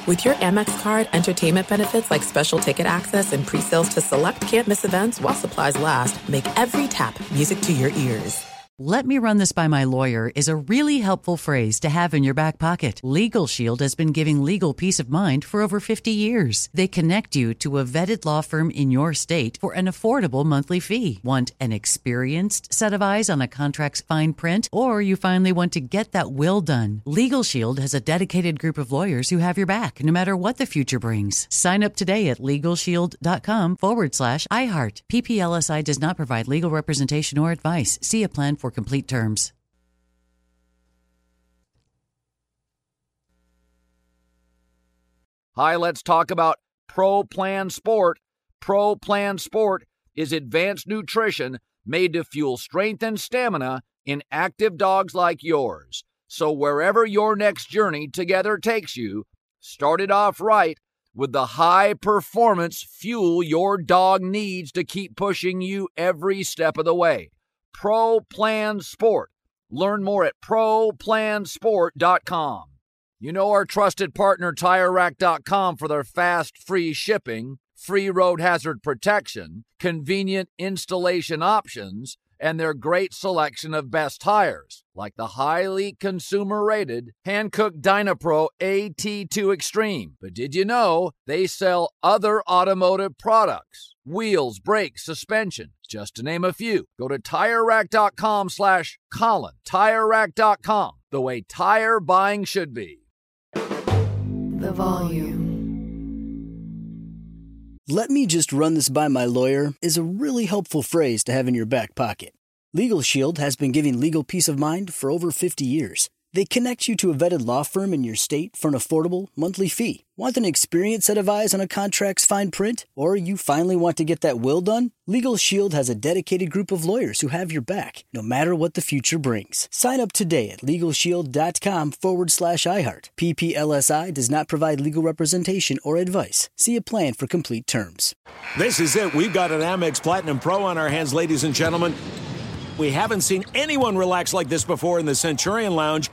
With your Amex card, entertainment benefits like special ticket access and pre-sales to select can't-miss events while supplies last make every tap music to your ears. "Let me run this by my lawyer" is a really helpful phrase to have in your back pocket. Legal Shield has been giving legal peace of mind for over 50 years. They connect you to a vetted law firm in your state for an affordable monthly fee. Want an experienced set of eyes on a contract's fine print? Or you finally want to get that will done? Legal Shield has a dedicated group of lawyers who have your back, no matter what the future brings. Sign up today at LegalShield.com/iHeart. PPLSI does not provide legal representation or advice. See a plan for complete terms. Hi, let's talk about Pro Plan Sport. Pro Plan Sport is advanced nutrition made to fuel strength and stamina in active dogs like yours. So wherever your next journey together takes you, start it off right with the high performance fuel your dog needs to keep pushing you every step of the way. Pro Plan Sport. Learn more at ProPlansport.com. You know our trusted partner TireRack.com for their fast, free shipping, free road hazard protection, convenient installation options, and their great selection of best tires, like the highly consumer-rated Hankook Dynapro AT2 Extreme. But did you know they sell other automotive products? Wheels, brakes, suspension, just to name a few. Go to TireRack.com/Colin. TireRack.com, the way tire buying should be. The volume. "Let me just run this by my lawyer" is a really helpful phrase to have in your back pocket. Legal Shield has been giving legal peace of mind for over 50 years. They connect you to a vetted law firm in your state for an affordable monthly fee. Want an experienced set of eyes on a contract's fine print? Or you finally want to get that will done? Legal Shield has a dedicated group of lawyers who have your back, no matter what the future brings. Sign up today at LegalShield.com/iHeart. PPLSI does not provide legal representation or advice. See a plan for complete terms. This is it. We've got an Amex Platinum Pro on our hands, ladies and gentlemen. We haven't seen anyone relax like this before in the Centurion Lounge.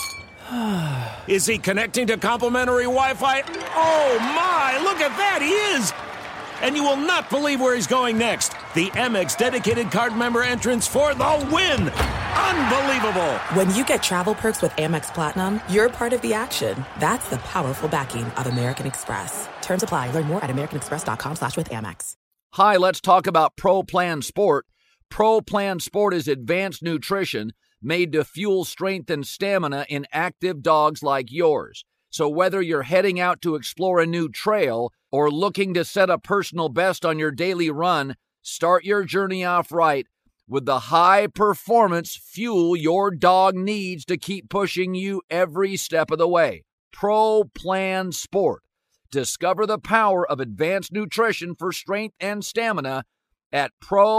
Is he connecting to complimentary Wi-Fi? Oh, my! Look at that! He is! And you will not believe where he's going next. The Amex dedicated card member entrance for the win! Unbelievable! When you get travel perks with Amex Platinum, you're part of the action. That's the powerful backing of American Express. Terms apply. Learn more at americanexpress.com/withAmex. Hi, let's talk about Pro Plan Sport. Pro Plan Sport is advanced nutrition made to fuel strength and stamina in active dogs like yours. So whether you're heading out to explore a new trail or looking to set a personal best on your daily run, start your journey off right with the high-performance fuel your dog needs to keep pushing you every step of the way. Pro Plan Sport. Discover the power of advanced nutrition for strength and stamina at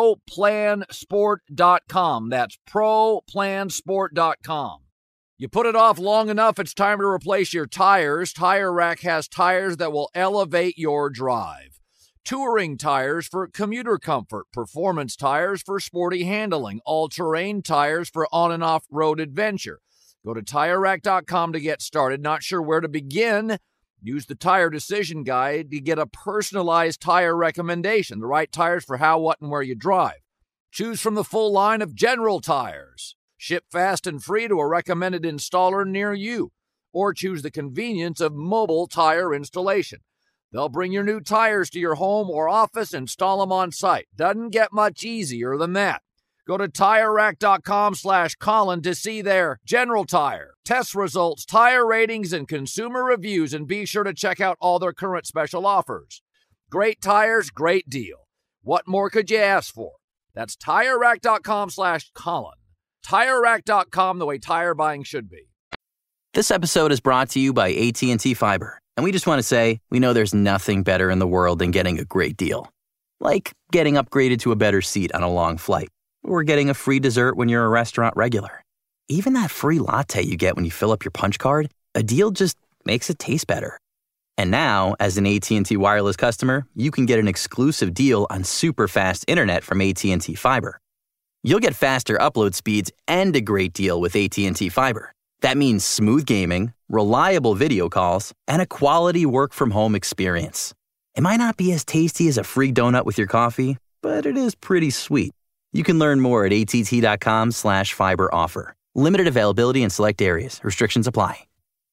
ProPlansport.com. That's ProPlansport.com. You put it off long enough, it's time to replace your tires. Tire Rack has tires that will elevate your drive. Touring tires for commuter comfort, performance tires for sporty handling, all-terrain tires for on- and off-road adventure. Go to TireRack.com to get started. Not sure where to begin? Use the Tire Decision Guide to get a personalized tire recommendation, the right tires for how, what, and where you drive. Choose from the full line of General tires. Ship fast and free to a recommended installer near you. Or choose the convenience of mobile tire installation. They'll bring your new tires to your home or office and install them on site. Doesn't get much easier than that. Go to TireRack.com/Colin to see their General Tire, test results, tire ratings, and consumer reviews, and be sure to check out all their current special offers. Great tires, great deal. What more could you ask for? That's TireRack.com/Colin. TireRack.com, the way tire buying should be. This episode is brought to you by AT&T Fiber. And we just want to say, we know there's nothing better in the world than getting a great deal. Like getting upgraded to a better seat on a long flight. Or getting a free dessert when you're a restaurant regular. Even that free latte you get when you fill up your punch card, a deal just makes it taste better. And now, as an AT&T Wireless customer, you can get an exclusive deal on super fast internet from AT&T Fiber. You'll get faster upload speeds and a great deal with AT&T Fiber. That means smooth gaming, reliable video calls, and a quality work-from-home experience. It might not be as tasty as a free donut with your coffee, but it is pretty sweet. You can learn more at att.com/fiber offer. Limited availability in select areas. Restrictions apply.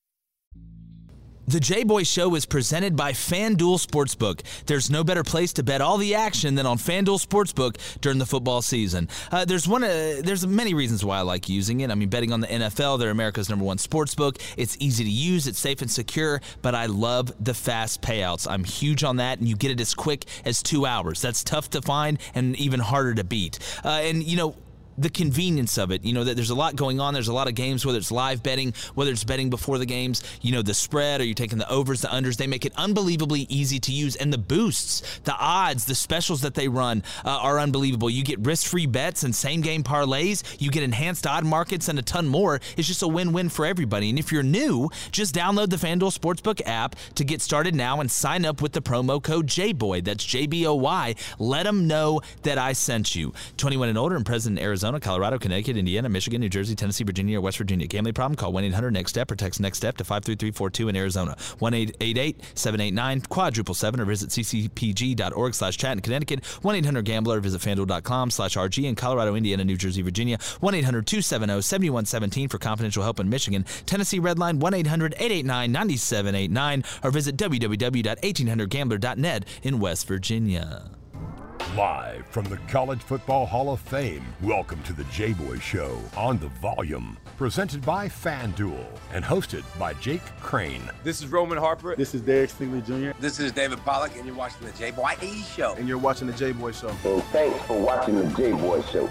The J-Boy Show is presented by FanDuel Sportsbook. There's no better place to bet all the action than on FanDuel Sportsbook during the football season. There's many reasons why I like using it. I mean, betting on the NFL, they're America's #1 sportsbook. It's easy to use, it's safe and secure, but I love the fast payouts. I'm huge on that, and you get it as quick as 2 hours. That's tough to find and even harder to beat. The convenience of it, that there's a lot going on. There's a lot of games, whether it's live betting, whether it's betting before the games, the spread, or you're taking the overs, the unders. They make it unbelievably easy to use. And the boosts, the odds, the specials that they run are unbelievable. You get risk-free bets and same-game parlays. You get enhanced odd markets and a ton more. It's just a win-win for everybody. And if you're new, just download the FanDuel Sportsbook app to get started now and sign up with the promo code JBOY. That's JBOY. Let them know that I sent you. 21 and older and present in Arizona, Colorado, Connecticut, Indiana, Michigan, New Jersey, Tennessee, Virginia, or West Virginia. Gambling problem? Call 1-800-NEXT-STEP or text NEXT STEP to 53342 in Arizona. 1-888-789-777 or visit ccpg.org/chat in Connecticut. 1-800-GAMBLER. Visit FanDuel.com/RG in Colorado, Indiana, New Jersey, Virginia. 1-800-270-7117 for confidential help in Michigan. Tennessee Redline 1-800-889-9789 or visit www.1800gambler.net in West Virginia. Live from the College Football Hall of Fame, welcome to the J-Boy Show on The Volume, presented by FanDuel and hosted by Jake Crane. This is Roman Harper. This is Derek Stingley Jr. This is David Pollack, and you're watching the J-Boy Show. And you're watching the J-Boy Show. And thanks for watching the J-Boy Show.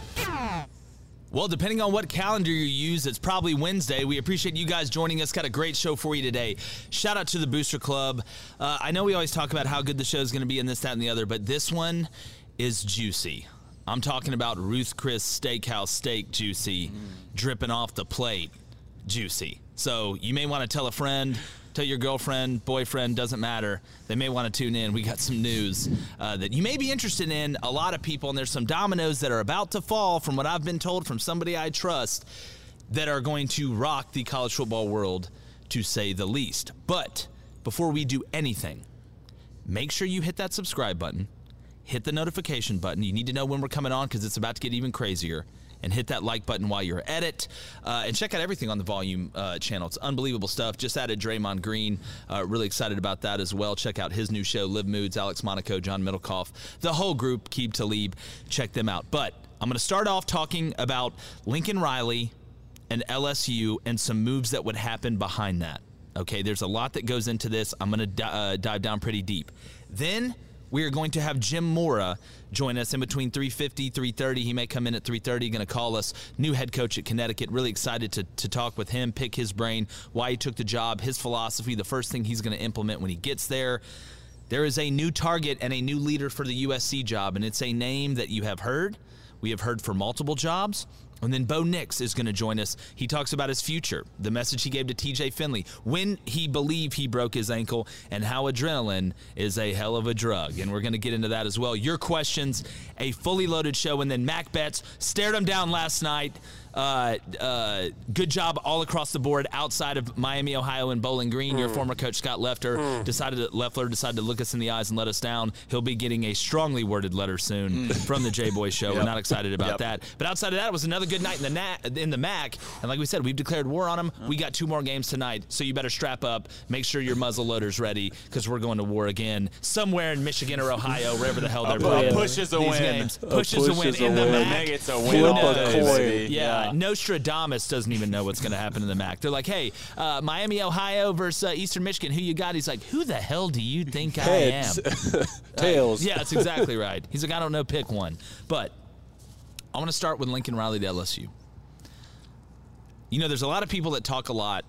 Well, depending on what calendar you use, it's probably Wednesday. We appreciate you guys joining us. Got a great show for you today. Shout out to the Booster Club. I know we always talk about how good the show is going to be and this, that, and the other, but this one is juicy. I'm talking about Ruth Chris Steakhouse steak juicy, dripping off the plate juicy. So you may want to tell a friend, tell your girlfriend, boyfriend, doesn't matter. They may want to tune in. We got some news that you may be interested in. A lot of people, and there's some dominoes that are about to fall from what I've been told from somebody I trust that are going to rock the college football world, to say the least. But before we do anything, make sure you hit that subscribe button, hit the notification button. You need to know when we're coming on because it's about to get even crazier. And hit that like button while you're at it. And check out everything on the Volume channel. It's unbelievable stuff. Just added Draymond Green. Really excited about that as well. Check out his new show, Live Moods, Alex Monaco, John Middlecoff, the whole group, Keeb Talib. Check them out. But I'm going to start off talking about Lincoln Riley and LSU and some moves that would happen behind that. Okay, there's a lot that goes into this. I'm going to dive down pretty deep. Then we are going to have Jim Mora join us in between 3:50, 3:30. He may come in at 3:30, going to call us. New head coach at Connecticut. Really excited to talk with him, pick his brain, why he took the job, his philosophy, the first thing he's going to implement when he gets there. There is a new target and a new leader for the USC job, and it's a name that you have heard. We have heard for multiple jobs. And then Bo Nix is going to join us. He talks about his future, the message he gave to TJ Finley, when he believed he broke his ankle, and how adrenaline is a hell of a drug. And we're going to get into that as well. Your questions, a fully loaded show. And then Mac Betts stared him down last night. Good job all across the board outside of Miami, Ohio, and Bowling Green. Your former coach, Scott Leffler, decided to look us in the eyes and let us down. He'll be getting a strongly worded letter soon from the J-Boy Show. Yep. We're not excited about that. But outside of that, it was another good night in the MAC. And like we said, we've declared war on them. We got 2 more games tonight, so you better strap up. Make sure your muzzle loader's ready, because we're going to war again somewhere in Michigan or Ohio, wherever the hell they're playing. Push is a win. Push is a win in the MAC. It's a win. Yeah. Nostradamus doesn't even know what's going to happen in the MAC. They're like, hey, Miami, Ohio versus Eastern Michigan. Who you got? He's like, who the hell do you think I am? Tails. Yeah, that's exactly right. He's like, I don't know, pick one. But I want to start with Lincoln Riley to LSU. There's a lot of people that talk a lot,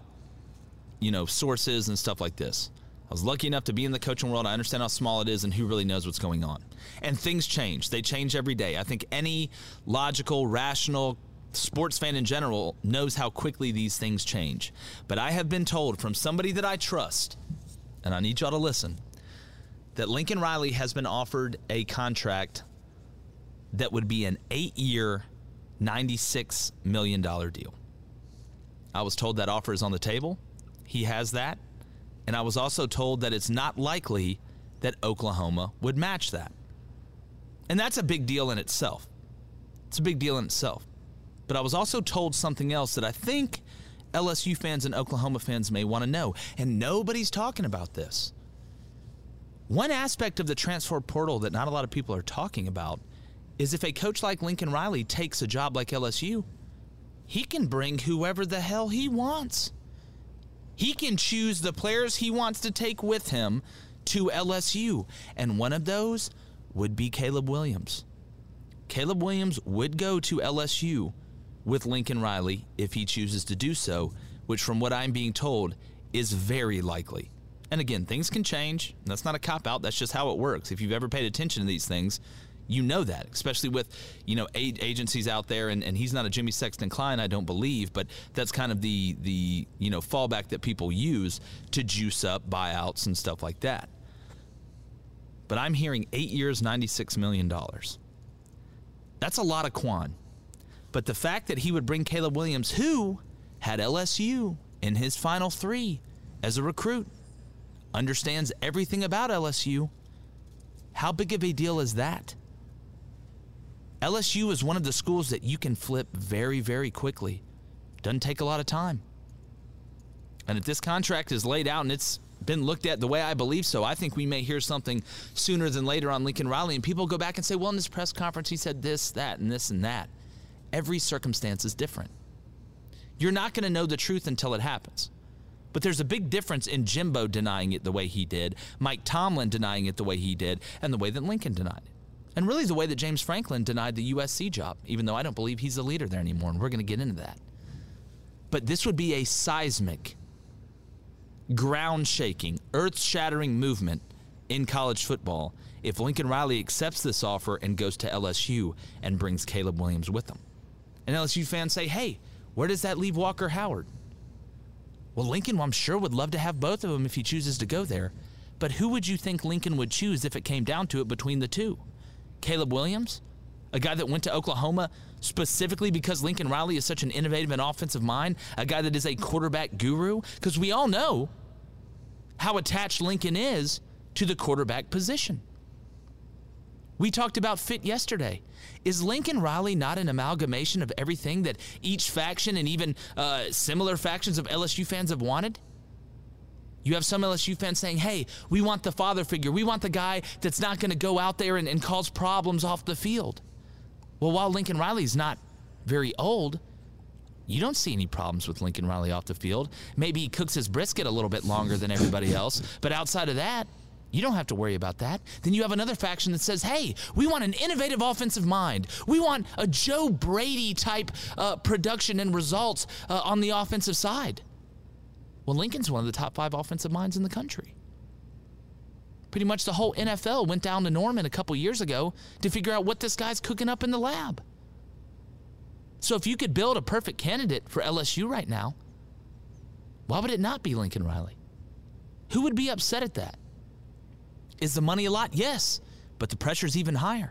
sources and stuff like this. I was lucky enough to be in the coaching world. I understand how small it is and who really knows what's going on. And things change. They change every day. I think any logical, rational sports fan in general knows how quickly these things change. But I have been told from somebody that I trust, and I need y'all to listen, that Lincoln Riley has been offered a contract that would be an 8-year, $96 million deal. I was told that offer is on the table. He has that. And I was also told that it's not likely that Oklahoma would match that. And that's a big deal in itself. It's a big deal in itself. But I was also told something else that I think LSU fans and Oklahoma fans may want to know. And nobody's talking about this. One aspect of the transfer portal that not a lot of people are talking about is if a coach like Lincoln Riley takes a job like LSU, he can bring whoever the hell he wants. He can choose the players he wants to take with him to LSU. And one of those would be Caleb Williams. Caleb Williams would go to LSU with Lincoln Riley if he chooses to do so, which from what I'm being told is very likely. And again, things can change. That's not a cop-out. That's just how it works. If you've ever paid attention to these things, you know that, especially with, agencies out there, and he's not a Jimmy Sexton Klein, I don't believe, but that's kind of the fallback that people use to juice up buyouts and stuff like that. But I'm hearing 8 years, $96 million. That's a lot of Quan. But the fact that he would bring Caleb Williams, who had LSU in his final three as a recruit, understands everything about LSU, how big of a deal is that? LSU is one of the schools that you can flip very, very quickly. Doesn't take a lot of time. And if this contract is laid out and it's been looked at the way I believe so, I think we may hear something sooner than later on Lincoln Riley, and people go back and say, well, in this press conference he said this, that, and this and that. Every circumstance is different. You're not going to know the truth until it happens. But there's a big difference in Jimbo denying it the way he did, Mike Tomlin denying it the way he did, and the way that Lincoln denied it. And really the way that James Franklin denied the USC job, even though I don't believe he's the leader there anymore, and we're going to get into that. But this would be a seismic, ground-shaking, earth-shattering movement in college football if Lincoln Riley accepts this offer and goes to LSU and brings Caleb Williams with him. And LSU fans say, hey, where does that leave Walker Howard? Well, Lincoln, I'm sure, would love to have both of them if he chooses to go there. But who would you think Lincoln would choose if it came down to it between the two? Caleb Williams, a guy that went to Oklahoma specifically because Lincoln Riley is such an innovative and offensive mind, a guy that is a quarterback guru? Because we all know how attached Lincoln is to the quarterback position. We talked about fit yesterday. Is Lincoln Riley not an amalgamation of everything that each faction and even similar factions of LSU fans have wanted? You have some LSU fans saying, hey, we want the father figure. We want the guy that's not going to go out there and cause problems off the field. Well, while Lincoln Riley's not very old, you don't see any problems with Lincoln Riley off the field. Maybe he cooks his brisket a little bit longer than everybody else, but outside of that, you don't have to worry about that. Then you have another faction that says, hey, we want an innovative offensive mind. We want a Joe Brady type production and results on the offensive side. Well, Lincoln's one of the top 5 offensive minds in the country. Pretty much the whole NFL went down to Norman a couple years ago to figure out what this guy's cooking up in the lab. So if you could build a perfect candidate for LSU right now, why would it not be Lincoln Riley? Who would be upset at that? Is the money a lot? Yes, but the pressure's even higher.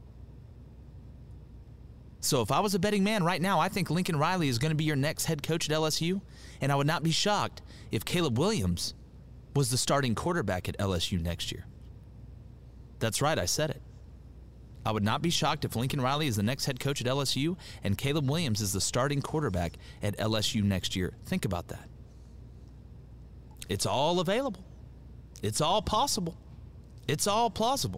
So if I was a betting man right now, I think Lincoln Riley is going to be your next head coach at LSU, and I would not be shocked if Caleb Williams was the starting quarterback at LSU next year. That's right, I said it. I would not be shocked if Lincoln Riley is the next head coach at LSU and Caleb Williams is the starting quarterback at LSU next year. Think about that. It's all available. It's all possible. It's all plausible.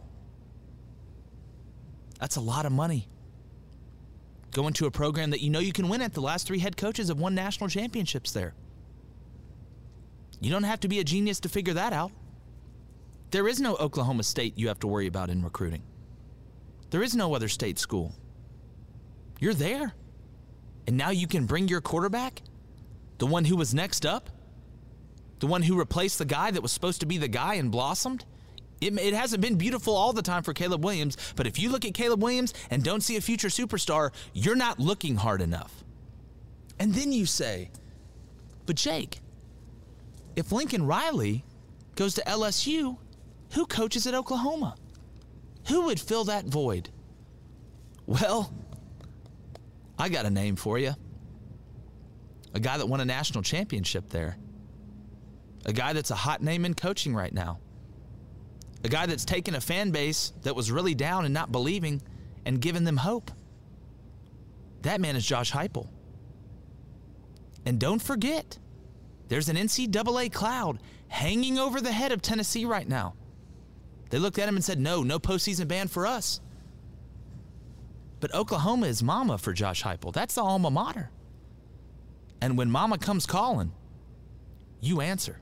That's a lot of money. Going to a program that you know you can win at. The last 3 head coaches have won national championships there. You don't have to be a genius to figure that out. There is no Oklahoma State you have to worry about in recruiting. There is no other state school. You're there. And now you can bring your quarterback, the one who was next up, the one who replaced the guy that was supposed to be the guy and blossomed. It hasn't been beautiful all the time for Caleb Williams, but if you look at Caleb Williams and don't see a future superstar, you're not looking hard enough. And then you say, but Jake, if Lincoln Riley goes to LSU, who coaches at Oklahoma? Who would fill that void? Well, I got a name for you. a guy that won a national championship there, a guy that's a hot name in coaching right now, a guy that's taken a fan base that was really down and not believing and given them hope. That man is Josh Heupel. And don't forget, there's an NCAA cloud hanging over the head of Tennessee right now. They looked at him and said, no postseason ban for us. But Oklahoma is mama for Josh Heupel. That's the alma mater. And when mama comes calling, you answer.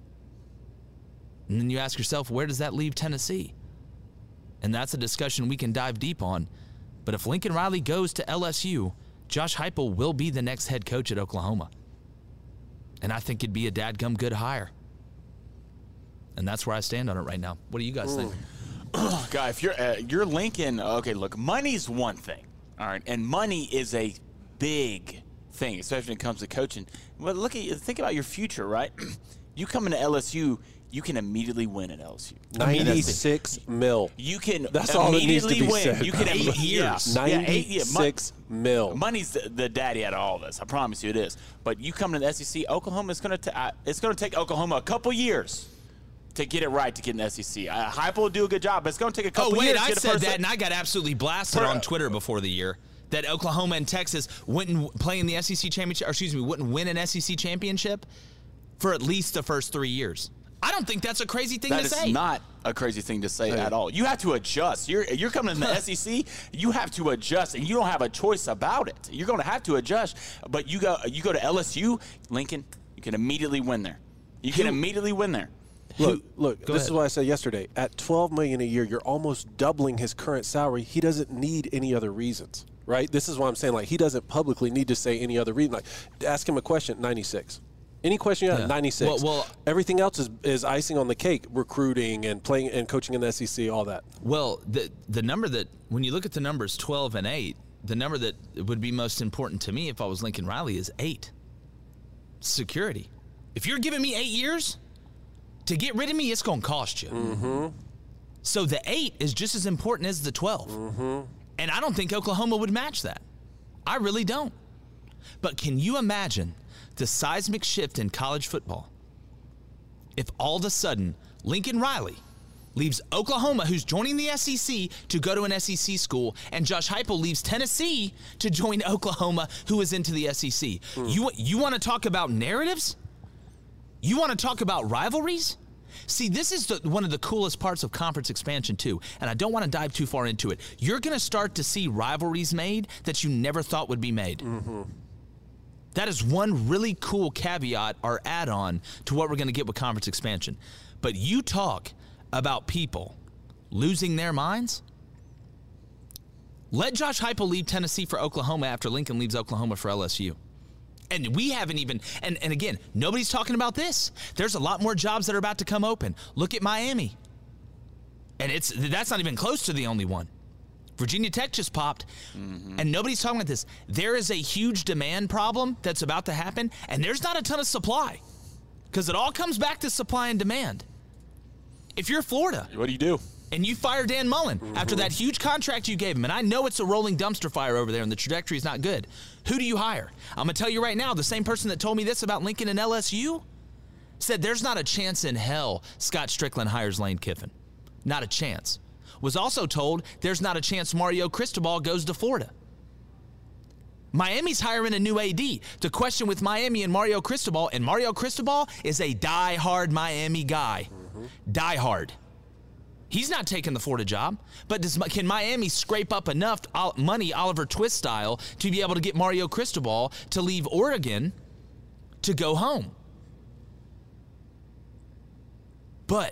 And then you ask yourself, where does that leave Tennessee? And that's a discussion we can dive deep on. But if Lincoln Riley goes to LSU, Josh Heupel will be the next head coach at Oklahoma. And I think it'd be a dadgum good hire. And that's where I stand on it right now. What do you guys think? Guy, if you're Lincoln, okay, look, money's one thing, all right, and money is a big thing, especially when it comes to coaching. But think about your future, right? You come into LSU, you can immediately win at LSU. 96 mil. You can That's all that needs to be win. said. You can 8 years. 96 mil. Money's the daddy out of all this. I promise you it is. But you come to the SEC, Oklahoma is going to take Oklahoma a couple years to get it right to get in the SEC. Heupel will do a good job, but it's going to take a couple years. I said that, and I got absolutely blasted on Twitter before the year that Oklahoma and Texas wouldn't play in the SEC championship, or excuse me, wouldn't win an SEC championship for at least the first 3 years. I don't think that's a crazy thing to say. That is not a crazy thing to say at all. You have to adjust. You're coming in the SEC. You have to adjust, and you don't have a choice about it. You're going to have to adjust. But you go to LSU, Lincoln. You can immediately win there. You can immediately win there. Look. This is what I said yesterday. At $12 million a year, you're almost doubling his current salary. He doesn't need any other reasons, right? This is why I'm saying, like, he doesn't publicly need to say any other reason. Like, ask him a question. 96. Any question you have, 96. Well, everything else is icing on the cake. Recruiting and playing and coaching in the SEC, all that. Well, the number that, when you look at the numbers 12 and 8, the number that would be most important to me if I was Lincoln Riley is 8. Security. If you're giving me 8 years to get rid of me, it's going to cost you. Mm-hmm. So the 8 is just as important as the 12. Mm-hmm. And I don't think Oklahoma would match that. I really don't. But can you imagine the seismic shift in college football if all of a sudden Lincoln Riley leaves Oklahoma, who's joining the SEC, to go to an SEC school, and Josh Heupel leaves Tennessee to join Oklahoma, who is into the SEC? You want to talk about narratives? You want to talk about rivalries? See, this is one of the coolest parts of conference expansion, too, and I don't want to dive too far into it. You're going to start to see rivalries made that you never thought would be made. Mm-hmm. That is one really cool caveat or add-on to what we're going to get with conference expansion. But you talk about people losing their minds. Let Josh Heupel leave Tennessee for Oklahoma after Lincoln leaves Oklahoma for LSU. And we haven't even, and again, nobody's talking about this. There's a lot more jobs that are about to come open. Look at Miami. And that's not even close to the only one. Virginia Tech just popped, and nobody's talking about this. There is a huge demand problem that's about to happen, and there's not a ton of supply because it all comes back to supply and demand. If you're Florida, what do you do? And you fire Dan Mullen after that huge contract you gave him, and I know it's a rolling dumpster fire over there and the trajectory is not good, who do you hire? I'm going to tell you right now, the same person that told me this about Lincoln and LSU said there's not a chance in hell Scott Strickland hires Lane Kiffin. Not a chance. Was also told there's not a chance Mario Cristobal goes to Florida. Miami's hiring a new AD. The question with Miami and Mario Cristobal is a die-hard Miami guy. Die-hard. He's not taking the Florida job, but can Miami scrape up enough money, Oliver Twist style, to be able to get Mario Cristobal to leave Oregon to go home? But,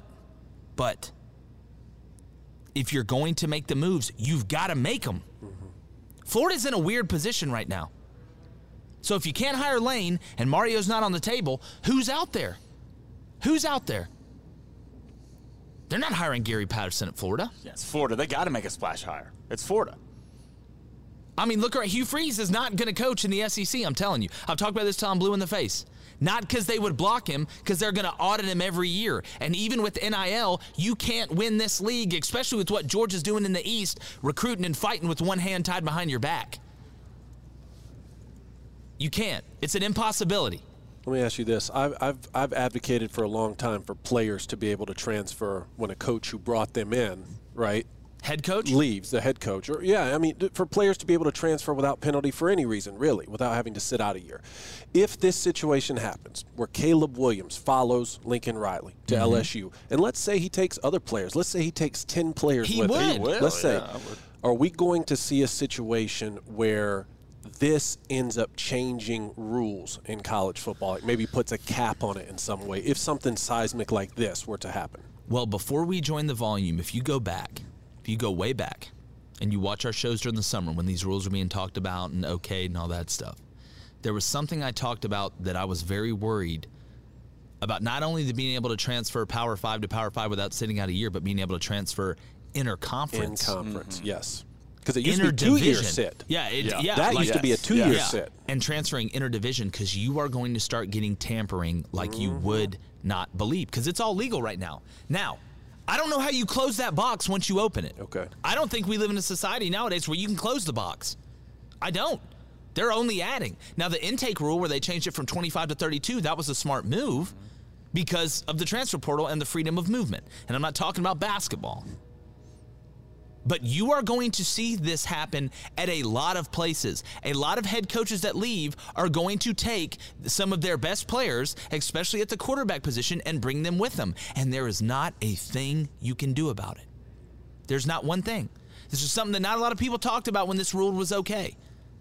if you're going to make the moves, you've got to make them. Florida's in a weird position right now. So if you can't hire Lane and Mario's not on the table, who's out there? Who's out there? They're not hiring Gary Patterson at Florida. Yeah, it's Florida. They got to make a splash hire. It's Florida. I mean, look, Hugh Freeze is not going to coach in the SEC, I'm telling you. I've talked about this till I'm blue in the face. Not because they would block him, because they're going to audit him every year. And even with NIL, you can't win this league, especially with what Georgia's doing in the East, recruiting and fighting with one hand tied behind your back. You can't. It's an impossibility. Let me ask you this. I've advocated for a long time for players to be able to transfer when a coach who brought them in, right? Head coach? Leaves, the head coach. Or, yeah, I mean, for players to be able to transfer without penalty for any reason, really, without having to sit out a year. If this situation happens where Caleb Williams follows Lincoln Riley to LSU, and let's say he takes other players. Let's say he takes 10 players with him. He would. Let's say, are we going to see a situation where this ends up changing rules in college football? It maybe puts a cap on it in some way if something seismic like this were to happen. Well, before we join the volume, if you go way back and you watch our shows during the summer when these rules were being talked about and okayed and all that stuff, there was something I talked about that I was very worried about, not only the being able to transfer Power 5 to Power 5 without sitting out a year, but being able to transfer interconference. Yes. Because it used to be 2-year sit. Yeah, that used to be a 2-year sit. And transferring interdivision, because you are going to start getting tampering like you would not believe, because it's all legal right now. Now, I don't know how you close that box once you open it. Okay. I don't think we live in a society nowadays where you can close the box. I don't. They're only adding. Now, the intake rule where they changed it from 25 to 32, that was a smart move because of the transfer portal and the freedom of movement. And I'm not talking about basketball. But you are going to see this happen at a lot of places. A lot of head coaches that leave are going to take some of their best players, especially at the quarterback position, and bring them with them. And there is not a thing you can do about it. There's not one thing. This is something that not a lot of people talked about when this rule was okay.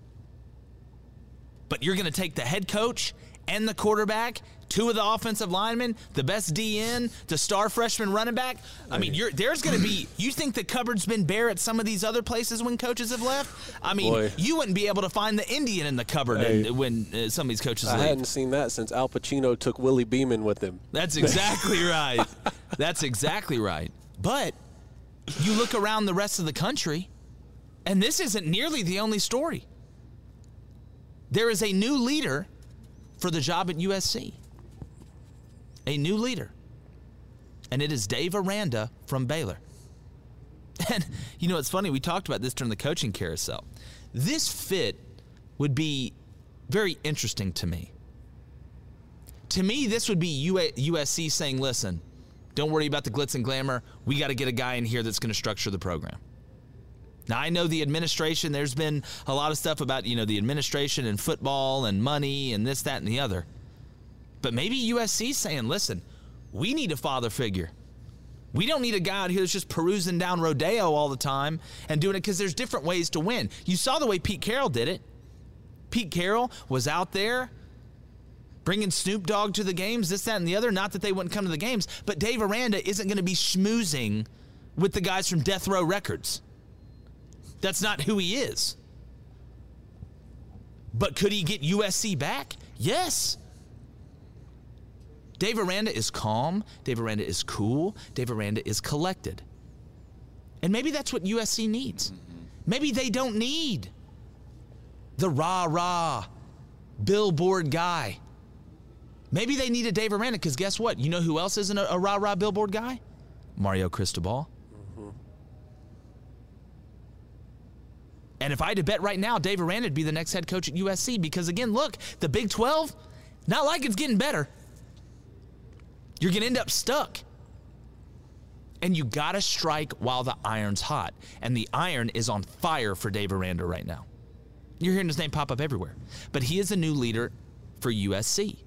But you're going to take the head coach and the quarterback, 2 of the offensive linemen, the best DN, the star freshman running back. I mean, there's going to be – you think the cupboard's been bare at some of these other places when coaches have left? I mean, you wouldn't be able to find the Indian in the cupboard when some of these coaches leave. I hadn't seen that since Al Pacino took Willie Beeman with him. That's exactly right. That's exactly right. But you look around the rest of the country, and this isn't nearly the only story. There is a new leader for the job at USC. A new leader. And it is Dave Aranda from Baylor. And, you know, it's funny, we talked about this during the coaching carousel. This fit would be very interesting to me. To me, this would be USC saying, listen, don't worry about the glitz and glamour. We got to get a guy in here that's going to structure the program. Now, I know the administration, there's been a lot of stuff about, you know, the administration and football and money and this, that, and the other. But maybe USC's saying, listen, we need a father figure. We don't need a guy out here that's just perusing down Rodeo all the time and doing it, because there's different ways to win. You saw the way Pete Carroll did it. Pete Carroll was out there bringing Snoop Dogg to the games, this, that, and the other. Not that they wouldn't come to the games, but Dave Aranda isn't going to be schmoozing with the guys from Death Row Records. That's not who he is. But could he get USC back? Yes. Dave Aranda is calm. Dave Aranda is cool. Dave Aranda is collected. And maybe that's what USC needs. Maybe they don't need the rah-rah billboard guy. Maybe they need a Dave Aranda, because guess what? You know who else isn't a rah-rah billboard guy? Mario Cristobal. And if I had to bet right now, Dave Aranda would be the next head coach at USC, because, again, look, the Big 12, not like it's getting better. You're going to end up stuck. And you got to strike while the iron's hot. And the iron is on fire for Dave Aranda right now. You're hearing his name pop up everywhere. But he is a new leader for USC.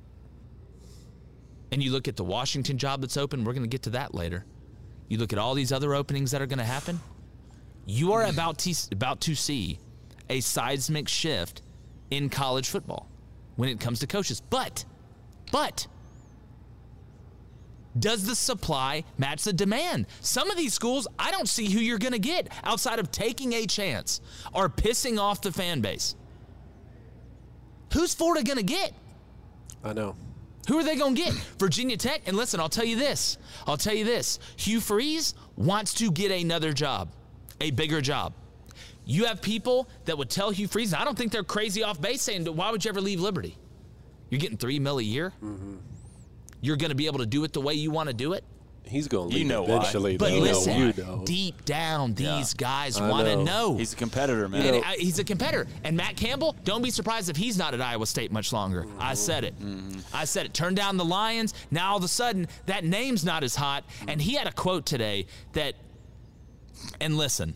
And you look at the Washington job that's open. We're going to get to that later. You look at all these other openings that are going to happen. You are about to see a seismic shift in college football when it comes to coaches. But, does the supply match the demand? Some of these schools, I don't see who you're going to get outside of taking a chance or pissing off the fan base. Who's Florida going to get? I know. Who are they going to get? Virginia Tech? And listen, I'll tell you this. Hugh Freeze wants to get another job. A bigger job. You have people that would tell Hugh Freeze, and I don't think they're crazy off base, saying, why would you ever leave Liberty? You're getting $3 million a year. You're going to be able to do it the way you want to do it. He's going to leave know eventually. But listen, know. deep down, these guys want to know. He's a competitor, man. And he's a competitor. And Matt Campbell, don't be surprised if he's not at Iowa State much longer. Mm-hmm. I said it. Mm-hmm. I said it. Turn down the Lions. Now all of a sudden, that name's not as hot. And he had a quote today that, and listen,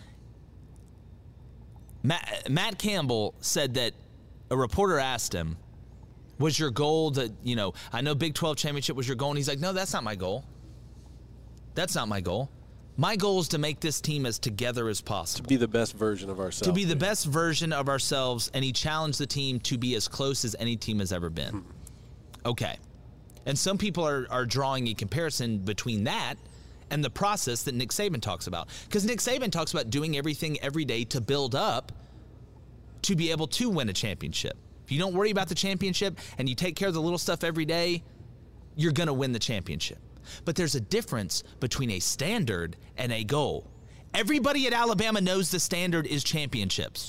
Matt Campbell said that a reporter asked him, was your goal to, I know Big 12 championship was your goal. And he's like, no, that's not my goal. That's not my goal. My goal is to make this team as together as possible. To be the best version of ourselves. To be the best version of ourselves, and he challenged the team to be as close as any team has ever been. Okay. And some people are drawing a comparison between that and the process that Nick Saban talks about. Because Nick Saban talks about doing everything every day to build up to be able to win a championship. If you don't worry about the championship and you take care of the little stuff every day, you're going to win the championship. But there's a difference between a standard and a goal. Everybody at Alabama knows the standard is championships.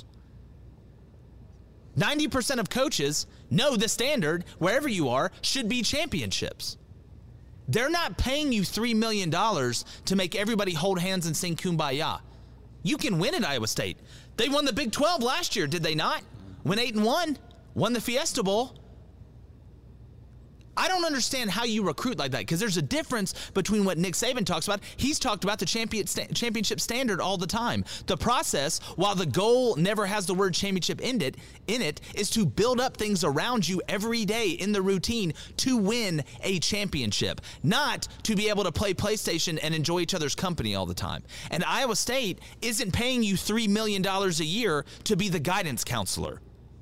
90% of coaches know the standard, wherever you are, should be championships. They're not paying you $3 million to make everybody hold hands and sing Kumbaya. You can win at Iowa State. They won the Big 12 last year, did they not? Went 8-1, won the Fiesta Bowl. I don't understand how you recruit like that, because there's a difference between what Nick Saban talks about. He's talked about the championship standard all the time. The process, while the goal never has the word championship in it, is to build up things around you every day in the routine to win a championship, not to be able to play PlayStation and enjoy each other's company all the time. And Iowa State isn't paying you $3 million a year to be the guidance counselor.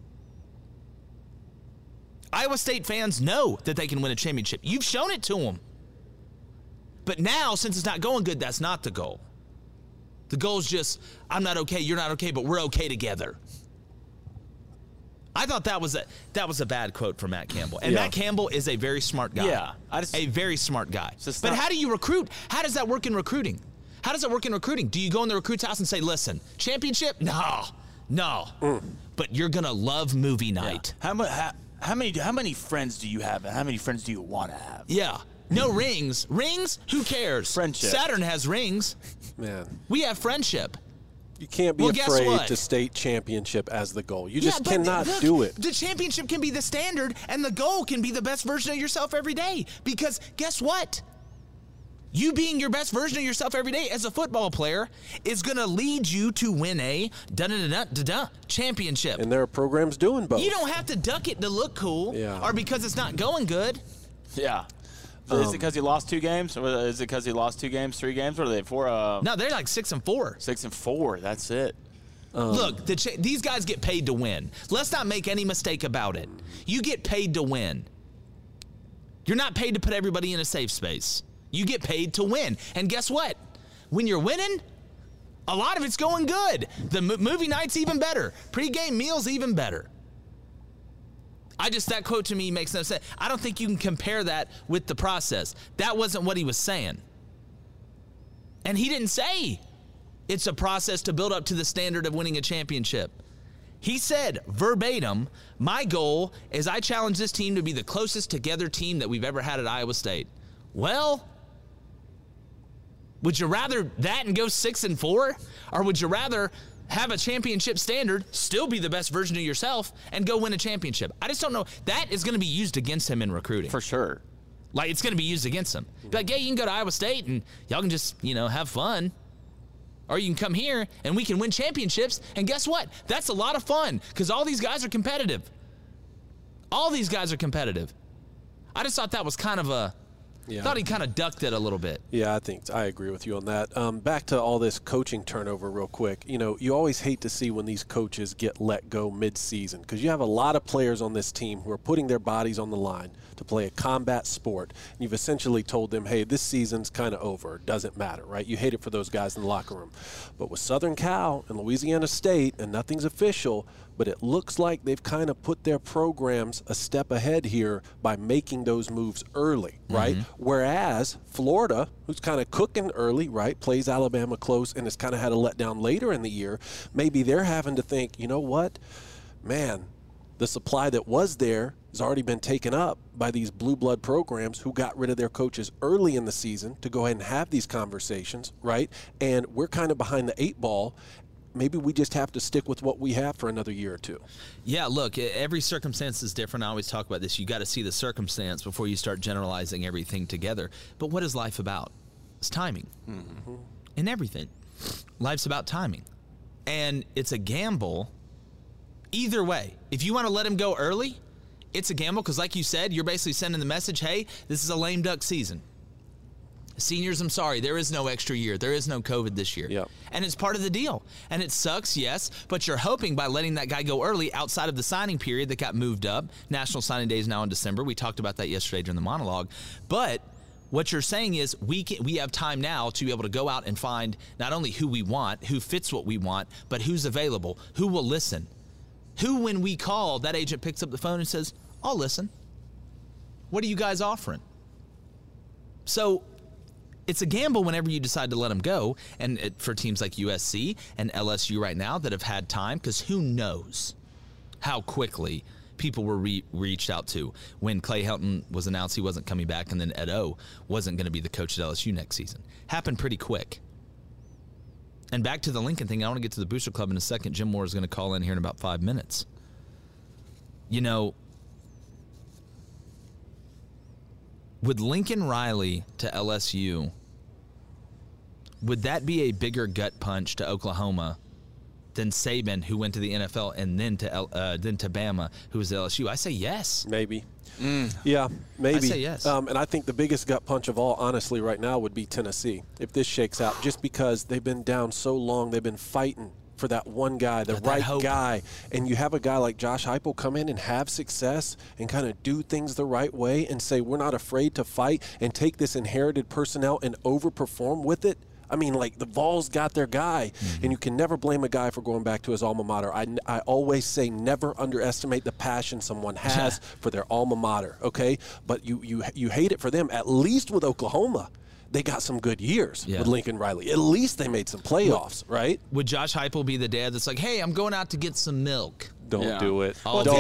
Iowa State fans know that they can win a championship. You've shown it to them. But now, since it's not going good, that's not the goal. The goal is just, I'm not okay, you're not okay, but we're okay together. I thought that was a bad quote from Matt Campbell. And Matt Campbell is a very smart guy. Yeah. A very smart guy. But how do you recruit? How does that work in recruiting? How does it work in recruiting? Do you go in the recruit's house and say, listen, championship? No. But you're going to love movie night. Yeah. How many friends do you have, and how many friends do you want to have? Yeah. No rings. Rings? Who cares? Friendship. Saturn has rings. Man. We have friendship. You can't be afraid to state championship as the goal. You just cannot do it. The championship can be the standard, and the goal can be the best version of yourself every day. Because guess what? You being your best version of yourself every day as a football player is going to lead you to win a championship. And there are programs doing both. You don't have to duck it to look cool or because it's not going good. Yeah. Is it because he lost 2 games? Or is it because he lost 2 games, 3 games? What are they, 4? No, they're like 6-4. 6-4, that's it. Look, these guys get paid to win. Let's not make any mistake about it. You get paid to win. You're not paid to put everybody in a safe space. You get paid to win. And guess what? When you're winning, a lot of it's going good. The movie night's even better. Pre-game meal's even better. That quote to me makes no sense. I don't think you can compare that with the process. That wasn't what he was saying. And he didn't say it's a process to build up to the standard of winning a championship. He said verbatim, my goal is I challenge this team to be the closest together team that we've ever had at Iowa State. Well, would you rather that and go 6-4? Or would you rather have a championship standard, still be the best version of yourself, and go win a championship? I just don't know. That is going to be used against him in recruiting. For sure. Like, it's going to be used against him. Be like, yeah, you can go to Iowa State and y'all can just, have fun. Or you can come here and we can win championships. And guess what? That's a lot of fun because all these guys are competitive. All these guys are competitive. I just thought that was kind of a... Thought he kind of ducked it a little bit. Yeah, I agree with you on that. Back to all this coaching turnover real quick. You always hate to see when these coaches get let go mid-season because you have a lot of players on this team who are putting their bodies on the line to play a combat sport. And you've essentially told them, hey, this season's kind of over. It doesn't matter, right? You hate it for those guys in the locker room. But with Southern Cal and Louisiana State, and nothing's official, but it looks like they've kind of put their programs a step ahead here by making those moves early, right? Mm-hmm. Whereas Florida, who's kind of cooking early, right, plays Alabama close and has kind of had a letdown later in the year, maybe they're having to think, you know what, man, the supply that was there has already been taken up by these blue blood programs who got rid of their coaches early in the season to go ahead and have these conversations, right? And we're kind of behind the 8 ball. Maybe we just have to stick with what we have for another year or two. Yeah, look, every circumstance is different. I always talk about this. You got to see the circumstance before you start generalizing everything together. But what is life about? It's timing. Mm-hmm. In everything. Life's about timing. And it's a gamble either way. If you want to let him go early, it's a gamble because, like you said, you're basically sending the message, hey, this is a lame duck season. Seniors, I'm sorry, there is no extra year. There is no COVID this year. Yep. And it's part of the deal. And it sucks, yes, but you're hoping by letting that guy go early outside of the signing period that got moved up. National Signing Day is now in December. We talked about that yesterday during the monologue. But what you're saying is we have time now to be able to go out and find not only who we want, who fits what we want, but who's available, who will listen. Who, when we call, that agent picks up the phone and says, I'll listen. What are you guys offering? So it's a gamble whenever you decide to let them go. And for teams like USC and LSU right now that have had time, because who knows how quickly people were reached out to when Clay Helton was announced he wasn't coming back, and then Ed O wasn't going to be the coach at LSU next season. Happened pretty quick. And back to the Lincoln thing, I want to get to the Booster Club in a second. Jim Moore is going to call in here in about 5 minutes. You know, with Lincoln Riley to LSU, would that be a bigger gut punch to Oklahoma than Saban, who went to the NFL, and then to Bama, who was LSU? I say yes. Maybe. Yeah, maybe. I say yes. And I think the biggest gut punch of all, honestly, right now would be Tennessee, if this shakes out, just because they've been down so long. They've been fighting for that one guy, the right guy. And you have a guy like Josh Heupel come in and have success and kind of do things the right way and say, we're not afraid to fight and take this inherited personnel and overperform with it. I mean, like, the Vols got their guy, and you can never blame a guy for going back to his alma mater. I always say never underestimate the passion someone has for their alma mater, okay? But you hate it for them. At least with Oklahoma, they got some good years with Lincoln Riley. At least they made some playoffs, right? Would Josh Heupel be the dad that's like, hey, I'm going out to get some milk? Don't do it. I'll do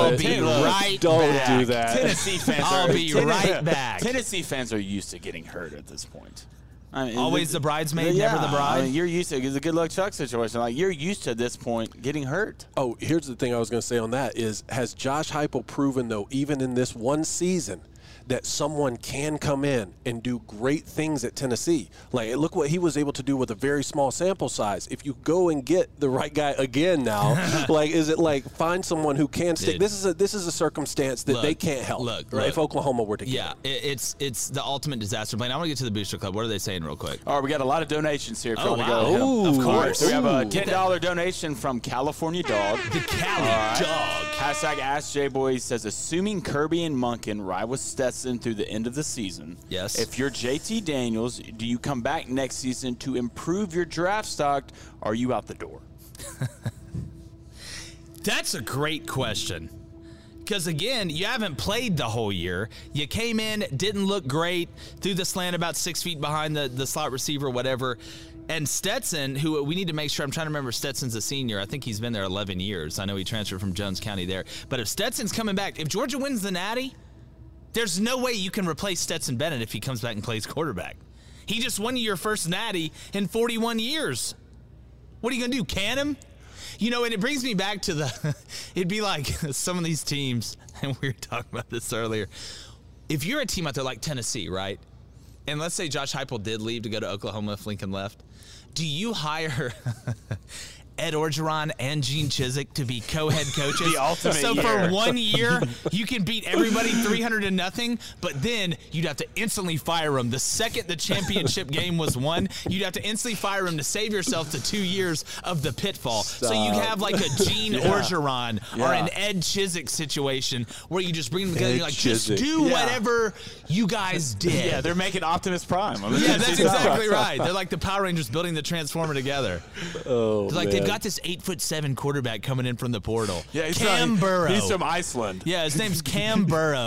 that. Tennessee fans I'll be right back. Tennessee fans are used to getting hurt at this point. I mean, always the bridesmaid, never the bride. I mean, you're used to it. It's a good luck Chuck situation. Like, you're used to, at this point, getting hurt. Oh, here's the thing I was going to say on that is, has Josh Heupel proven, though, even in this one season, that someone can come in and do great things at Tennessee? Like, look what he was able to do with a very small sample size. If you go and get the right guy again now, like, is it like find someone who can stick? This is a circumstance that they can't help. Right? If Oklahoma were to get it's the ultimate disaster plan. I want to get to the Booster Club. What are they saying real quick? All right, we got a lot of donations here. If you want to go. Ooh, of course. So we have a $10 donation from California Dog. The Cali Dog. Hashtag Ask J-Boy says, assuming Kirby and Monken ride with Stetson through the end of the season. Yes. If you're JT Daniels, do you come back next season to improve your draft stock? Or are you out the door? That's a great question. Because, again, you haven't played the whole year. You came in, didn't look great, threw the slant about 6 feet behind the slot receiver, whatever. And Stetson, who we need to make sure, I'm trying to remember, Stetson's a senior. I think he's been there 11 years. I know he transferred from Jones County there. But if Stetson's coming back, if Georgia wins the Natty, there's no way you can replace Stetson Bennett if he comes back and plays quarterback. He just won your first Natty in 41 years. What are you going to do, can him? You know, and it brings me back to it'd be like some of these teams, and we were talking about this earlier. If you're a team out there like Tennessee, right? And let's say Josh Heupel did leave to go to Oklahoma if Lincoln left. Do you hire Ed Orgeron and Gene Chizik to be co-head coaches? The ultimate so year. For 1 year, you can beat everybody 300-0, but then you'd have to instantly fire them. The second the championship game was won, you'd have to instantly fire them to save yourself to 2 years of the pitfall. So you have like a Gene Orgeron or an Ed Chizik situation where you just bring them together and you're like, just do whatever you guys did. Yeah, they're making Optimus Prime. Yeah, that's exactly right. They're like the Power Rangers building the Transformer together. Oh, like they've got this 8'7" quarterback coming in from the portal. Yeah, Cam Burrow. He's from Iceland. Yeah, his name's Cam Burrow.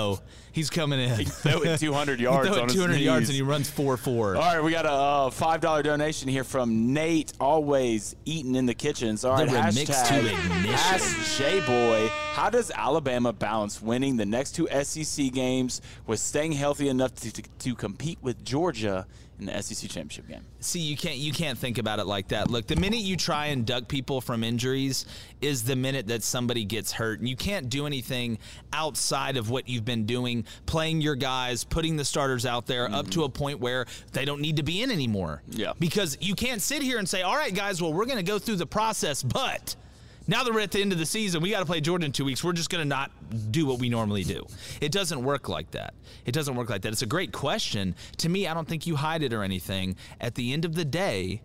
He's coming in. He threw it 200 yards he threw it on his 200 knees. yards, and he runs 4.4. All right, we got a $5 donation here from Nate, always eating in the kitchens. All right, The remix to ignition. Ask J-Boy, how does Alabama balance winning the next 2 SEC games with staying healthy enough to compete with Georgia in the SEC championship game? See, you can't think about it like that. Look, the minute you try and duck people from injuries is the minute that somebody gets hurt. And you can't do anything outside of what you've been doing, playing your guys, putting the starters out there up to a point where they don't need to be in anymore. Yeah. Because you can't sit here and say, all right, guys, well, we're going to go through the process, but now that we're at the end of the season, we got to play Georgia in 2 weeks. We're just going to not do what we normally do. It doesn't work like that. It doesn't work like that. It's a great question. To me, I don't think you hide it or anything. At the end of the day,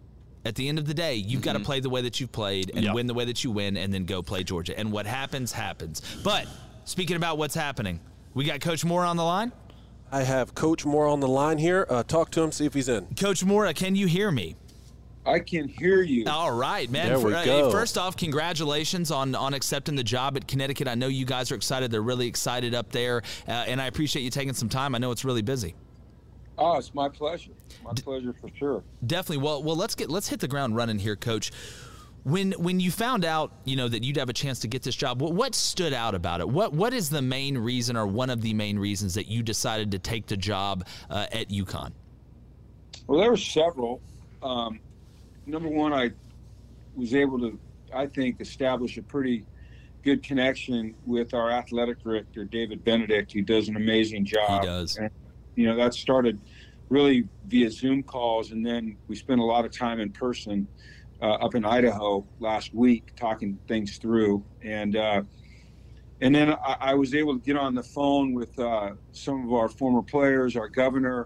you've got to play the way that you've played and win the way that you win, and then go play Georgia. And what happens, happens. But speaking about what's happening, we got Coach Moore on the line. I have Coach Moore on the line here. Talk to him, see if he's in. Coach Moore, can you hear me? I can hear you. All right, man. There we go. First off, congratulations on accepting the job at Connecticut. I know you guys are excited. They're really excited up there, and I appreciate you taking some time. I know it's really busy. Oh, it's my pleasure. My pleasure for sure. Definitely. Well, let's hit the ground running here, Coach. When you found out, that you'd have a chance to get this job, what stood out about it? What is the main reason, or one of the main reasons, that you decided to take the job at UConn? Well, there were several. Number one, I was able to, I think, establish a pretty good connection with our athletic director, David Benedict, who does an amazing job. He does. And, that started really via Zoom calls, and then we spent a lot of time in person up in Idaho last week talking things through. And then I was able to get on the phone with some of our former players, our governor,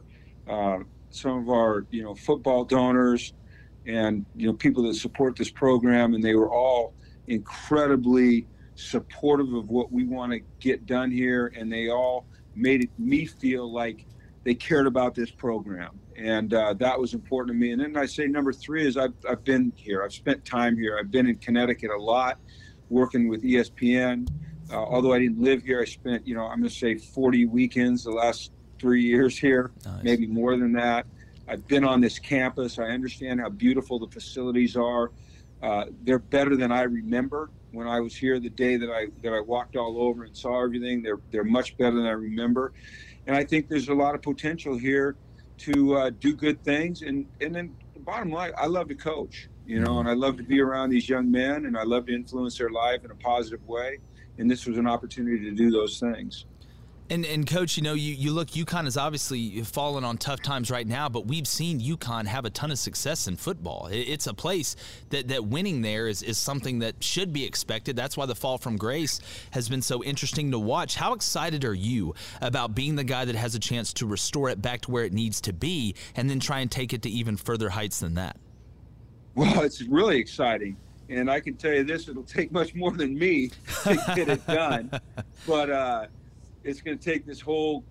some of our, football donors, and people that support this program, and they were all incredibly supportive of what we want to get done here, and they all made me feel like they cared about this program, and that was important to me. And then I say number 3 is I've been here, I've spent time here, I've been in Connecticut a lot, working with ESPN. Although I didn't live here, I spent I'm going to say 40 weekends the last 3 years here, maybe more than that. I've been on this campus. I understand how beautiful the facilities are. They're better than I remember when I was here the day that I walked all over and saw everything. They're much better than I remember. And I think there's a lot of potential here to do good things. And then the bottom line, I love to coach, and I love to be around these young men, and I love to influence their life in a positive way. And this was an opportunity to do those things. And Coach, you look, UConn is obviously falling on tough times right now, but we've seen UConn have a ton of success in football. It's a place that winning there is something that should be expected. That's why the fall from grace has been so interesting to watch. How excited are you about being the guy that has a chance to restore it back to where it needs to be, and then try and take it to even further heights than that? Well, it's really exciting. And I can tell you this, it'll take much more than me to get it done. But it's going to take this whole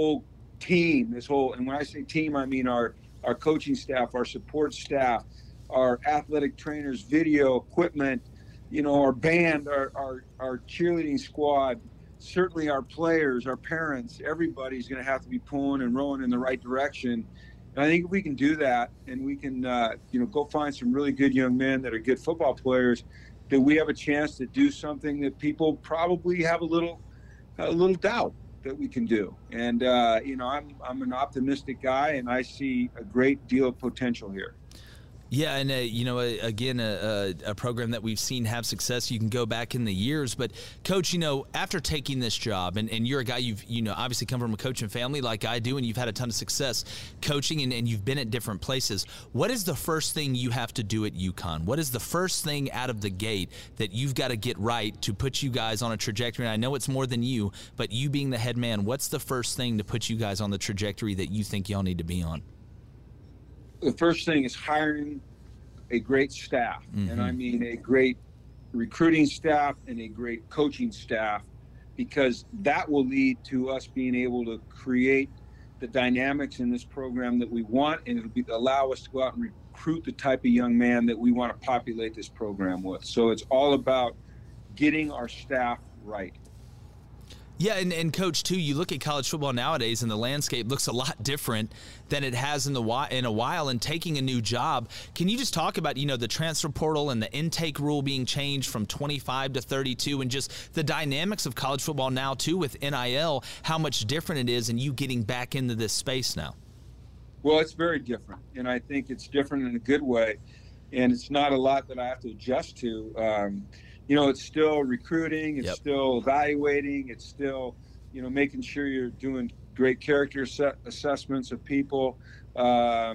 team, and when I say team, I mean our coaching staff, our support staff, our athletic trainers, video equipment, our band, our cheerleading squad, certainly our players, our parents. Everybody's going to have to be pulling and rowing in the right direction. And I think if we can do that, and we can go find some really good young men that are good football players, that we have a chance to do something that people probably have a little doubt that we can do. And I'm an optimistic guy, and I see a great deal of potential here. Yeah, and again, a program that we've seen have success. You can go back in the years, but Coach, after taking this job, and you're a guy, you've obviously come from a coaching family like I do, and you've had a ton of success coaching, and you've been at different places. What is the first thing you have to do at UConn? What is the first thing out of the gate that you've got to get right to put you guys on a trajectory? And I know it's more than you, but you being the head man, what's the first thing to put you guys on the trajectory that you think y'all need to be on? The first thing is hiring a great staff, and I mean a great recruiting staff and a great coaching staff, because that will lead to us being able to create the dynamics in this program that we want, and it'll allow us to go out and recruit the type of young man that we want to populate this program with. So it's all about getting our staff right. Yeah, and Coach, too, you look at college football nowadays and the landscape looks a lot different than it has in a while, and taking a new job. Can you just talk about, the transfer portal and the intake rule being changed from 25 to 32 and just the dynamics of college football now, too, with NIL, how much different it is and you getting back into this space now? Well, it's very different, and I think it's different in a good way, and it's not a lot that I have to adjust to. It's still recruiting, it's still evaluating, it's still, making sure you're doing great character assessments of people. I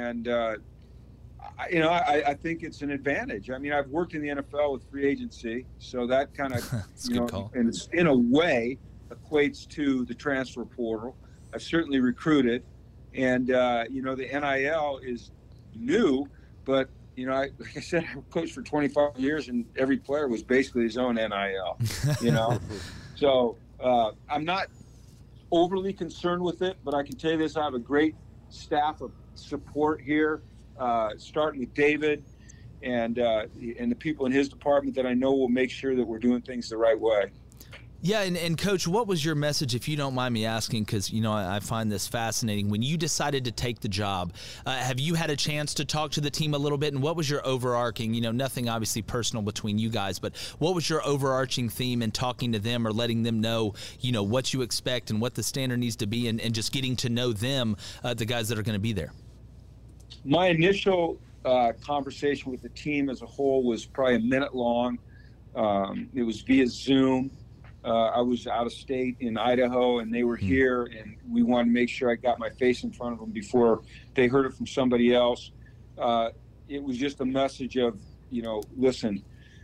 think it's an advantage. I mean, I've worked in the NFL with free agency, so that kind of, and it's in a way equates to the transfer portal. I've certainly recruited, and, the NIL is new, but like I said, I coached for 25 years, and every player was basically his own NIL, So I'm not overly concerned with it, but I can tell you this: I have a great staff of support here, starting with David and the people in his department that I know will make sure that we're doing things the right way. Yeah, and Coach, what was your message, if you don't mind me asking, because, I find this fascinating. When you decided to take the job, have you had a chance to talk to the team a little bit, and what was your overarching, nothing obviously personal between you guys, but what was your overarching theme in talking to them or letting them know, what you expect and what the standard needs to be, and just getting to know them, the guys that are going to be there? My initial conversation with the team as a whole was probably a minute long. It was via Zoom. I was out of state in Idaho, and they were here, and we wanted to make sure I got my face in front of them before they heard it from somebody else. It was just a message of, listen,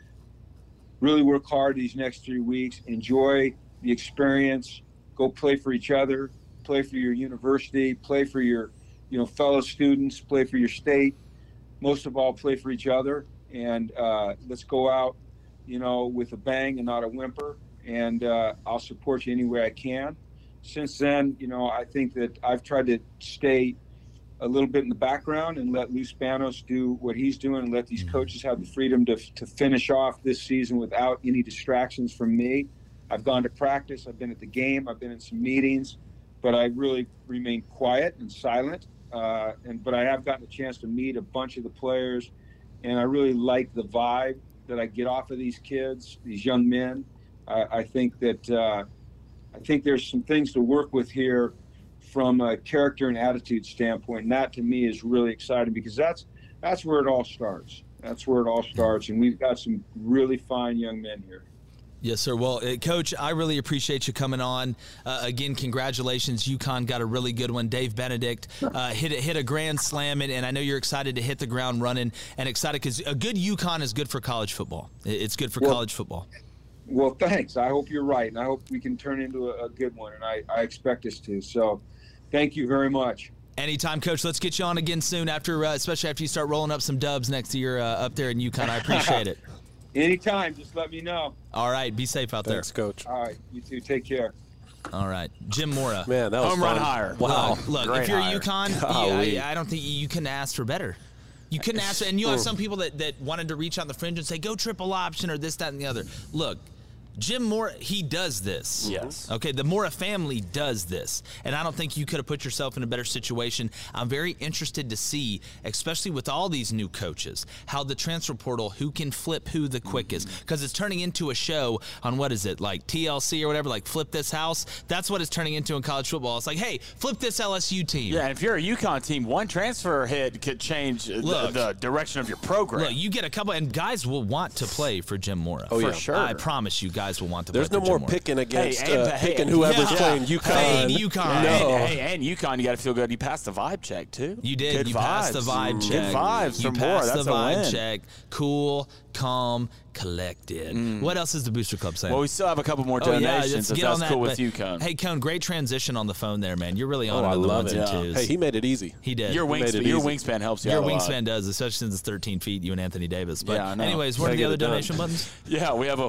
really work hard these next 3 weeks, enjoy the experience, go play for each other, play for your university, play for your, fellow students, play for your state, most of all, play for each other, and let's go out, with a bang and not a whimper. And I'll support you any way I can. Since then, I think that I've tried to stay a little bit in the background and let Lou Spanos do what he's doing, and let these coaches have the freedom to finish off this season without any distractions from me. I've gone to practice, I've been at the game, I've been in some meetings, but I really remain quiet and silent. But I have gotten a chance to meet a bunch of the players, and I really like the vibe that I get off of these kids, these young men. I think that I think there's some things to work with here from a character and attitude standpoint, and that to me is really exciting, because that's where it all starts. That's where it all starts, and we've got some really fine young men here. Yes, sir. Well, Coach, I really appreciate you coming on. Again, congratulations. UConn got a really good one. Dave Benedict hit a grand slam, and I know you're excited to hit the ground running, and excited because a good UConn is good for college football. It's good for college football. Well, thanks. I hope you're right, and I hope we can turn into a good one, and I expect us to. So thank you very much. Anytime, Coach. Let's get you on again soon, especially after you start rolling up some dubs next year up there in UConn. I appreciate it. Anytime. Just let me know. All right. Be safe out there. Thanks, Coach. All right. You too. Take care. All right. Jim Mora. Man, that was home run hire. Wow. Look, Great if you're hire. UConn, I don't think you can ask for better. You couldn't ask, and you have some people that wanted to reach on the fringe and say, go triple option or this, that, and the other. Look, Jim Mora, he does this. Yes. Okay, the Mora family does this. And I don't think you could have put yourself in a better situation. I'm very interested to see, especially with all these new coaches, how the transfer portal, who can flip who the quickest. Because it's turning into a show on, what is it, like TLC or whatever, like Flip This House. That's what it's turning into in college football. It's like, hey, flip this LSU team. Yeah, and if you're a UConn team, one transfer hit could change the direction of your program. Look, you get a couple, and guys will want to play for Jim Mora. Oh, yeah. For sure. I promise you, guys will want to There's play no for more Jim Mora. picking against picking whoever's playing UConn. Fade UConn. No. And UConn, you got to feel good. You passed the vibe check, too. You did. Good you vibes. passed the vibe check. Good vibes you from Mora. passed That's the a vibe win. check. Cool, calm, collected. What else is the Booster Club saying? Well, we still have a couple more donations. Let's get on that. Cool with UConn. Hey, Cone, great transition on the phone there, man. You're really on it I with the love ones it. and twos. Hey, he made it easy. He did. Your wingspan helps you Your out a lot. wingspan does, especially since it's 13 feet, you and Anthony Davis. But Yeah, I know. anyways, what are Gotta the get other it done. donation buttons? Yeah, we have a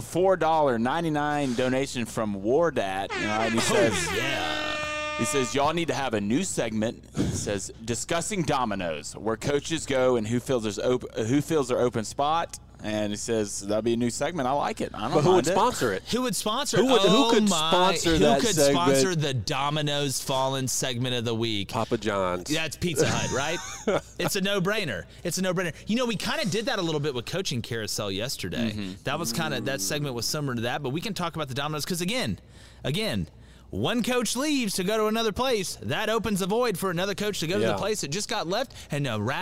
$4.99 donation from Wardat. And he says, He says, y'all need to have a new segment. It says, discussing dominoes, where coaches go and who fills their open spot. And he says that'll be a new segment. I like it. I don't But who would mind it. sponsor it? Who would sponsor? Who could sponsor that Who could segment? sponsor the Domino's Fallen segment of the week? Papa John's. That's Pizza Hut, right? It's a no-brainer. It's a no-brainer. You know, we kind of did that a little bit with Coaching Carousel yesterday. That was kind of, that segment was similar to that. But we can talk about the Domino's because, again, one coach leaves to go to another place. That opens a void for another coach to go to the place that just got left, and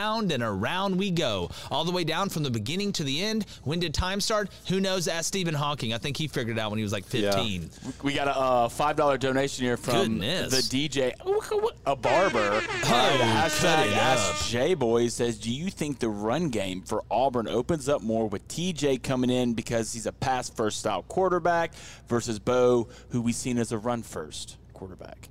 around we go. All the way down from the beginning to the end. When did time start? Who knows? Ask Stephen Hawking. I think he figured it out when he was like 15. Yeah. We got a $5 donation here from the DJ, a barber. Hashtag Ask J-Boy says, do you think the run game for Auburn opens up more with TJ coming in because he's a pass-first style quarterback versus Bo, who we've seen as a run-first quarterback?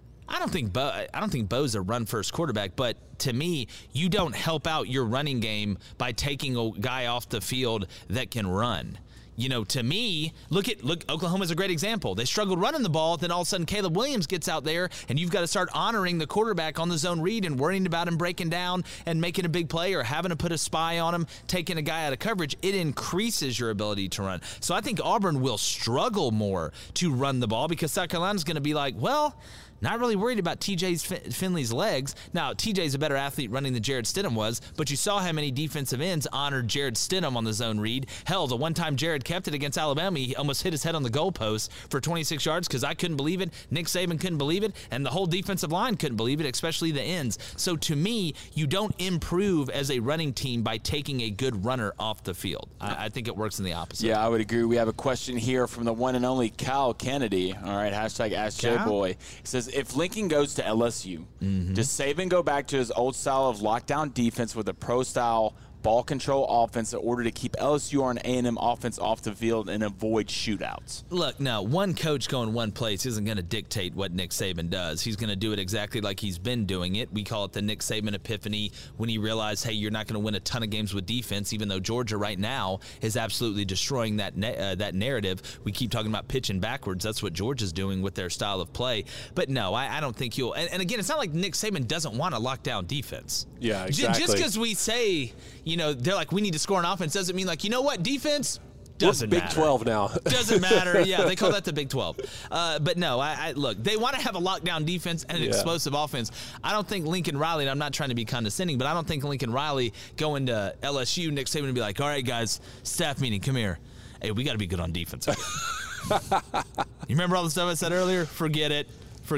I don't think Bo's a run-first quarterback, but to me, you don't help out your running game by taking a guy off the field that can run. You know, to me, look, Oklahoma's a great example. They struggled running the ball, then all of a sudden Caleb Williams gets out there, and you've got to start honoring the quarterback on the zone read and worrying about him breaking down and making a big play or having to put a spy on him, taking a guy out of coverage. It increases your ability to run. So I think Auburn will struggle more to run the ball because South Carolina's going to be like, well, not really worried about TJ Finley's legs. Now, TJ's a better athlete running than Jared Stidham was, but you saw how many defensive ends honored Jared Stidham on the zone read. Hell, the one time Jared kept it against Alabama, he almost hit his head on the goalpost for 26 yards because I couldn't believe it, Nick Saban couldn't believe it, and the whole defensive line couldn't believe it, especially the ends. So to me, you don't improve as a running team by taking a good runner off the field. I think it works in the opposite. Yeah, I would agree. We have a question here from the one and only Cal Kennedy. All right, hashtag Ask J-Boy. It says, if Lincoln goes to LSU, does Saban go back to his old style of lockdown defense with a pro-style ball control offense in order to keep LSU or an A&M offense off the field and avoid shootouts? Look, now, one coach going one place isn't going to dictate what Nick Saban does. He's going to do it exactly like he's been doing it. We call it the Nick Saban epiphany when he realized, hey, you're not going to win a ton of games with defense, even though Georgia right now is absolutely destroying that narrative. We keep talking about pitching backwards. That's what Georgia's doing with their style of play. But no, I don't think he'll. And again, it's not like Nick Saban doesn't want a lockdown defense. Yeah, exactly. Just because we say, you know, they're like, we need to score an offense doesn't mean like, you know what, defense doesn't matter. Big 12 now. Doesn't matter. Yeah, they call that the Big 12. But no, I look, they want to have a lockdown defense and an explosive offense. I don't think Lincoln Riley, and I'm not trying to be condescending, but I don't think Lincoln Riley going to LSU, Nick Saban, would be like, all right, guys, staff meeting, come here. Hey, we got to be good on defense again. You remember all the stuff I said earlier? Forget it.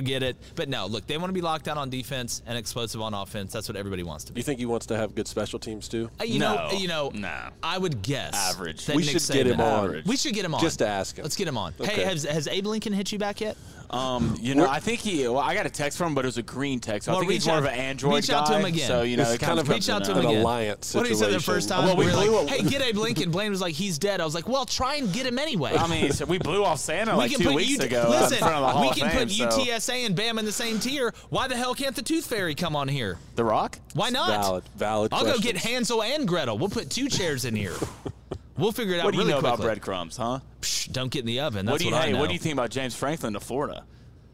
But no, look, they want to be locked down on defense and explosive on offense. That's what everybody wants to be. You think he wants to have good special teams too? I would guess average. We should get him on. We should get him on. Just to ask him. Let's get him on. Okay. Hey, has Abe Lincoln hit you back yet? I think I got a text from him, but it was a green text. So I think he's more of an Android reach out guy. to him again. So, it's kind of reach out to him an again. alliance situation. What did he say the first time? Well, we blew like, hey, get Abe Lincoln. Blaine was like, he's dead. I was like, well, try and get him anyway. I mean, so we blew off Santa like 2 weeks ago. Listen, in front of the Hall we of can Fame, put UTSA and Bama in the same tier. Why the hell can't the Tooth Fairy come on here? The Rock? Why not? Valid I'll go get Hansel and Gretel. We'll put 2 chairs in here. We'll figure it out really quickly. What do you know about breadcrumbs, huh? Psh, don't get in the oven. That's what I know. What do you think about James Franklin to Florida?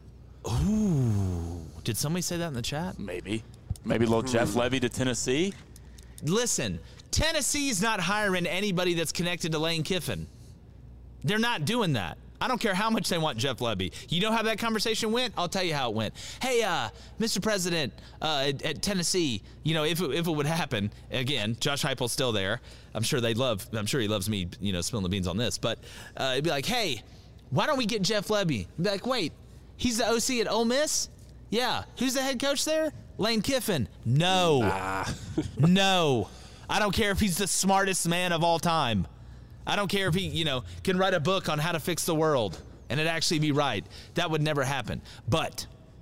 Ooh. Did somebody say that in the chat? Maybe little Jeff Levy to Tennessee. Listen, Tennessee's not hiring anybody that's connected to Lane Kiffin. They're not doing that. I don't care how much they want Jeff Levy. You know how that conversation went? I'll tell you how it went. Hey, Mr. President, at Tennessee, you know, if it would happen, again, Josh Heupel's still there. I'm sure he loves me, you know, spilling the beans on this. But it'd be like, hey, why don't we get Jeff Levy? It'd be like, wait, he's the OC at Ole Miss? Yeah. Who's the head coach there? Lane Kiffin. No. No. I don't care if he's the smartest man of all time. I don't care if he, you know, can write a book on how to fix the world and it actually be right. That would never happen. But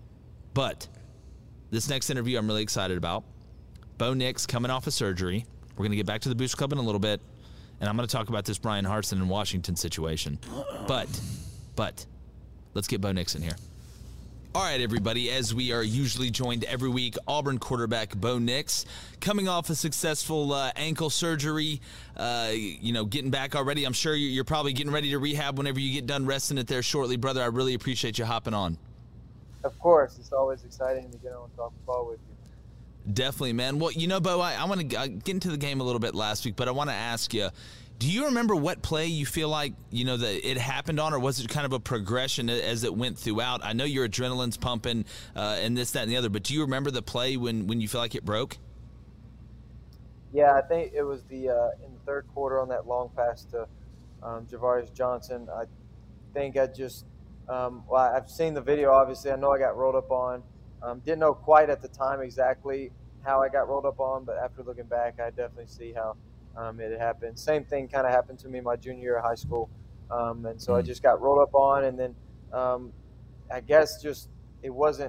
this next interview I'm really excited about. Bo Nix coming off of surgery. We're going to get back to the Booster Club in a little bit, and I'm going to talk about this Brian Harsin and Washington situation. But let's get Bo Nix in here. All right, everybody, as we are usually joined every week, Auburn quarterback Bo Nix, coming off a successful ankle surgery, getting back already. I'm sure you're probably getting ready to rehab whenever you get done resting it there shortly. Brother, I really appreciate you hopping on. Of course. It's always exciting to get on and talk ball with you. Definitely, man. Well, Bo, I want to get into the game a little bit last week, but I want to ask you, do you remember what play you feel like, that it happened on, or was it kind of a progression as it went throughout? I know your adrenaline's pumping and this, that, and the other, but do you remember the play when you feel like it broke? Yeah, I think it was in the third quarter on that long pass to Javarius Johnson. I think I just I've seen the video, obviously. I know I got rolled up on. Didn't know quite at the time exactly how I got rolled up on, but after looking back, I definitely see how it had happened. Same thing kind of happened to me my junior year of high school. And so I just got rolled up on, and then I guess just it wasn't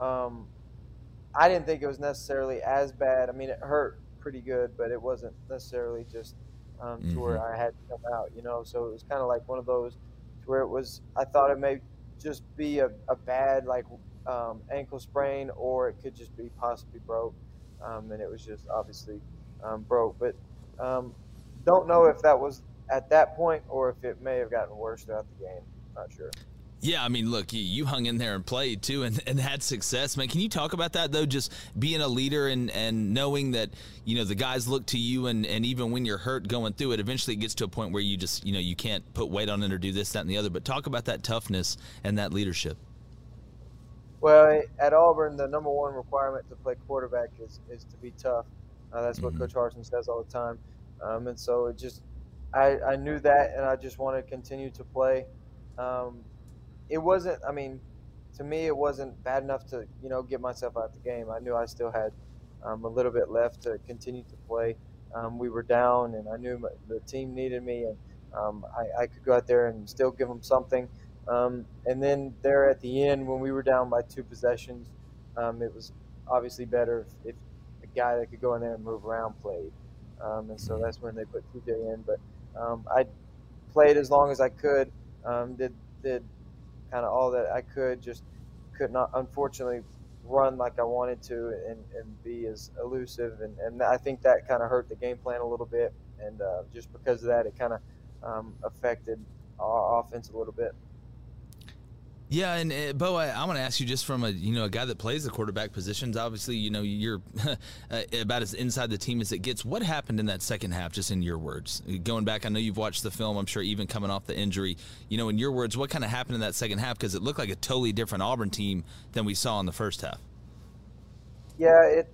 I didn't think it was necessarily as bad. I mean, it hurt pretty good, but it wasn't necessarily just to where I had to come out, So it was kind of like one of those to where it was, I thought it may just be a bad ankle sprain, or it could just be possibly broke. And it was just obviously broke. But don't know if that was at that point or if it may have gotten worse throughout the game. Not sure. Yeah, I mean, look, you hung in there and played, too, and had success. Man, can you talk about that, though, just being a leader and knowing that, the guys look to you, and even when you're hurt going through it, eventually it gets to a point where you just, you can't put weight on it or do this, that, and the other. But talk about that toughness and that leadership. Well, at Auburn, the number one requirement to play quarterback is to be tough. That's what Coach Harsin says all the time. And so it just I knew that, and I just wanted to continue to play. It wasn't, to me, it wasn't bad enough to, get myself out of the game. I knew I still had a little bit left to continue to play. We were down, and I knew the team needed me, and I could go out there and still give them something. And then there at the end, when we were down by 2 possessions, it was obviously better if a guy that could go in there and move around played. And so that's when they put TJ in. But I played as long as I could, did kind of all that I could, just could not, unfortunately, run like I wanted to and be as elusive. And I think that kind of hurt the game plan a little bit. And just because of that, it kind of affected our offense a little bit. Yeah, and Bo, I want to ask you, just from a guy that plays the quarterback positions. Obviously, you're about as inside the team as it gets. What happened in that second half, just in your words? Going back, I know you've watched the film. I'm sure even coming off the injury, in your words, what kind of happened in that second half? Because it looked like a totally different Auburn team than we saw in the first half. Yeah, it's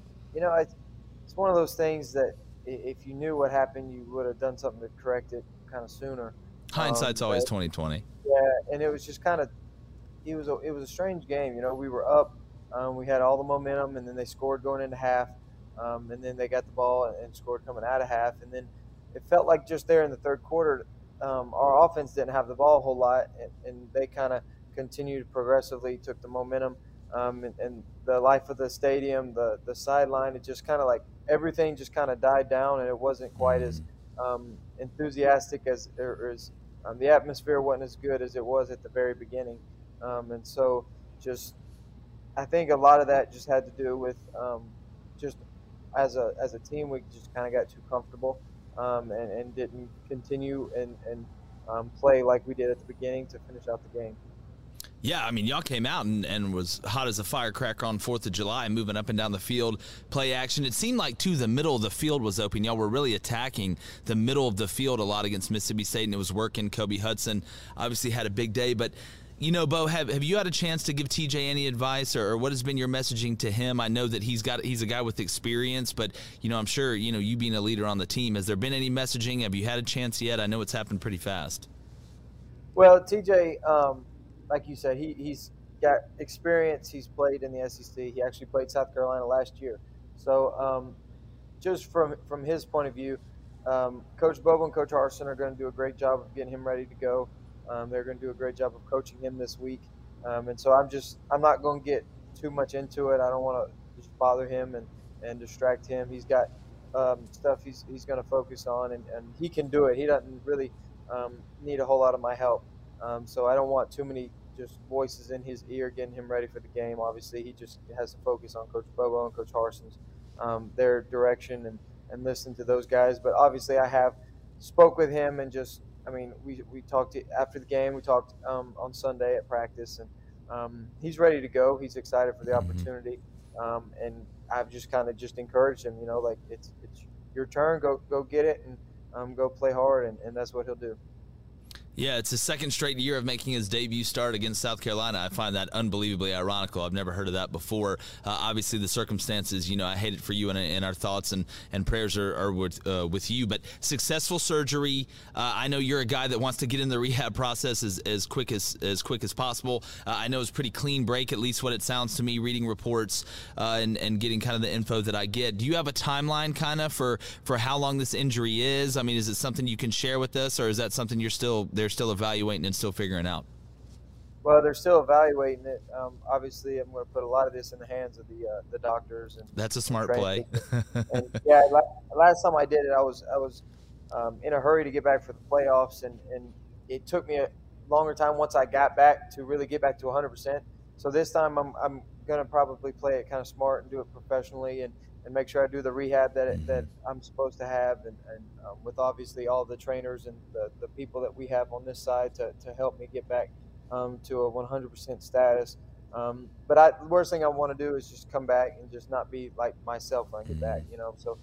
one of those things that if you knew what happened, you would have done something to correct it kind of sooner. Hindsight's always 20/20. Yeah, and it was just kind of it was a strange game. We were up, we had all the momentum, and then they scored going into half, and then they got the ball and scored coming out of half, and then it felt like just there in the third quarter, our offense didn't have the ball a whole lot, and they kind of continued progressively, took the momentum, and the life of the stadium, the sideline, it just kind of like everything just kind of died down, and it wasn't quite as enthusiastic as the atmosphere wasn't as good as it was at the very beginning. And so just I think a lot of that just had to do with just as a team, we just kind of got too comfortable and didn't continue and play like we did at the beginning to finish out the game. Yeah, I mean, y'all came out and was hot as a firecracker on 4th of July, moving up and down the field, play action. It seemed like, too, the middle of the field was open. Y'all were really attacking the middle of the field a lot against Mississippi State, and it was working. Kobe Hudson obviously had a big day. But, Bo, have you had a chance to give TJ any advice, or what has been your messaging to him? I know that he's a guy with experience, but, I'm sure, you being a leader on the team, has there been any messaging? Have you had a chance yet? I know it's happened pretty fast. Well, TJ, like you said, he's got experience. He's played in the SEC. He actually played South Carolina last year. So just from his point of view, Coach Bobo and Coach Harsin are going to do a great job of getting him ready to go. They're going to do a great job of coaching him this week. And so I'm not going to get too much into it. I don't want to just bother him and distract him. He's got stuff he's going to focus on, and he can do it. He doesn't really need a whole lot of my help. So I don't want too many just voices in his ear getting him ready for the game. Obviously, he just has to focus on Coach Bobo and Coach Harsin's their direction and listen to those guys. But obviously, I have spoke with him and just, we talked after the game. We talked on Sunday at practice, and he's ready to go. He's excited for the opportunity, And I've just kind of just encouraged him, like it's your turn, go get it, and go play hard, and that's what he'll do. Yeah, it's his second straight year of making his debut start against South Carolina. I find that unbelievably ironical. I've never heard of that before. Obviously, the circumstances, I hate it for you, and our thoughts and prayers are with you. But successful surgery. I know you're a guy that wants to get in the rehab process as quick as possible. I know it's a pretty clean break, at least what it sounds to me, reading reports and getting kind of the info that I get. Do you have a timeline kind of for how long this injury is? I mean, is it something you can share with us, or is that something they're still evaluating and still figuring out? Well, they're still evaluating it. Obviously, I'm going to put a lot of this in the hands of the doctors. And that's a smart play. And yeah, last time I did it, I was in a hurry to get back for the playoffs, and it took me a longer time once I got back to really get back to 100%. So this time I'm going to probably play it kind of smart and do it professionally, and make sure I do the rehab that I'm supposed to have, and with obviously all the trainers and the people that we have on this side to help me get back to a 100% status. But the worst thing I want to do is just come back and just not be like myself when I get back, So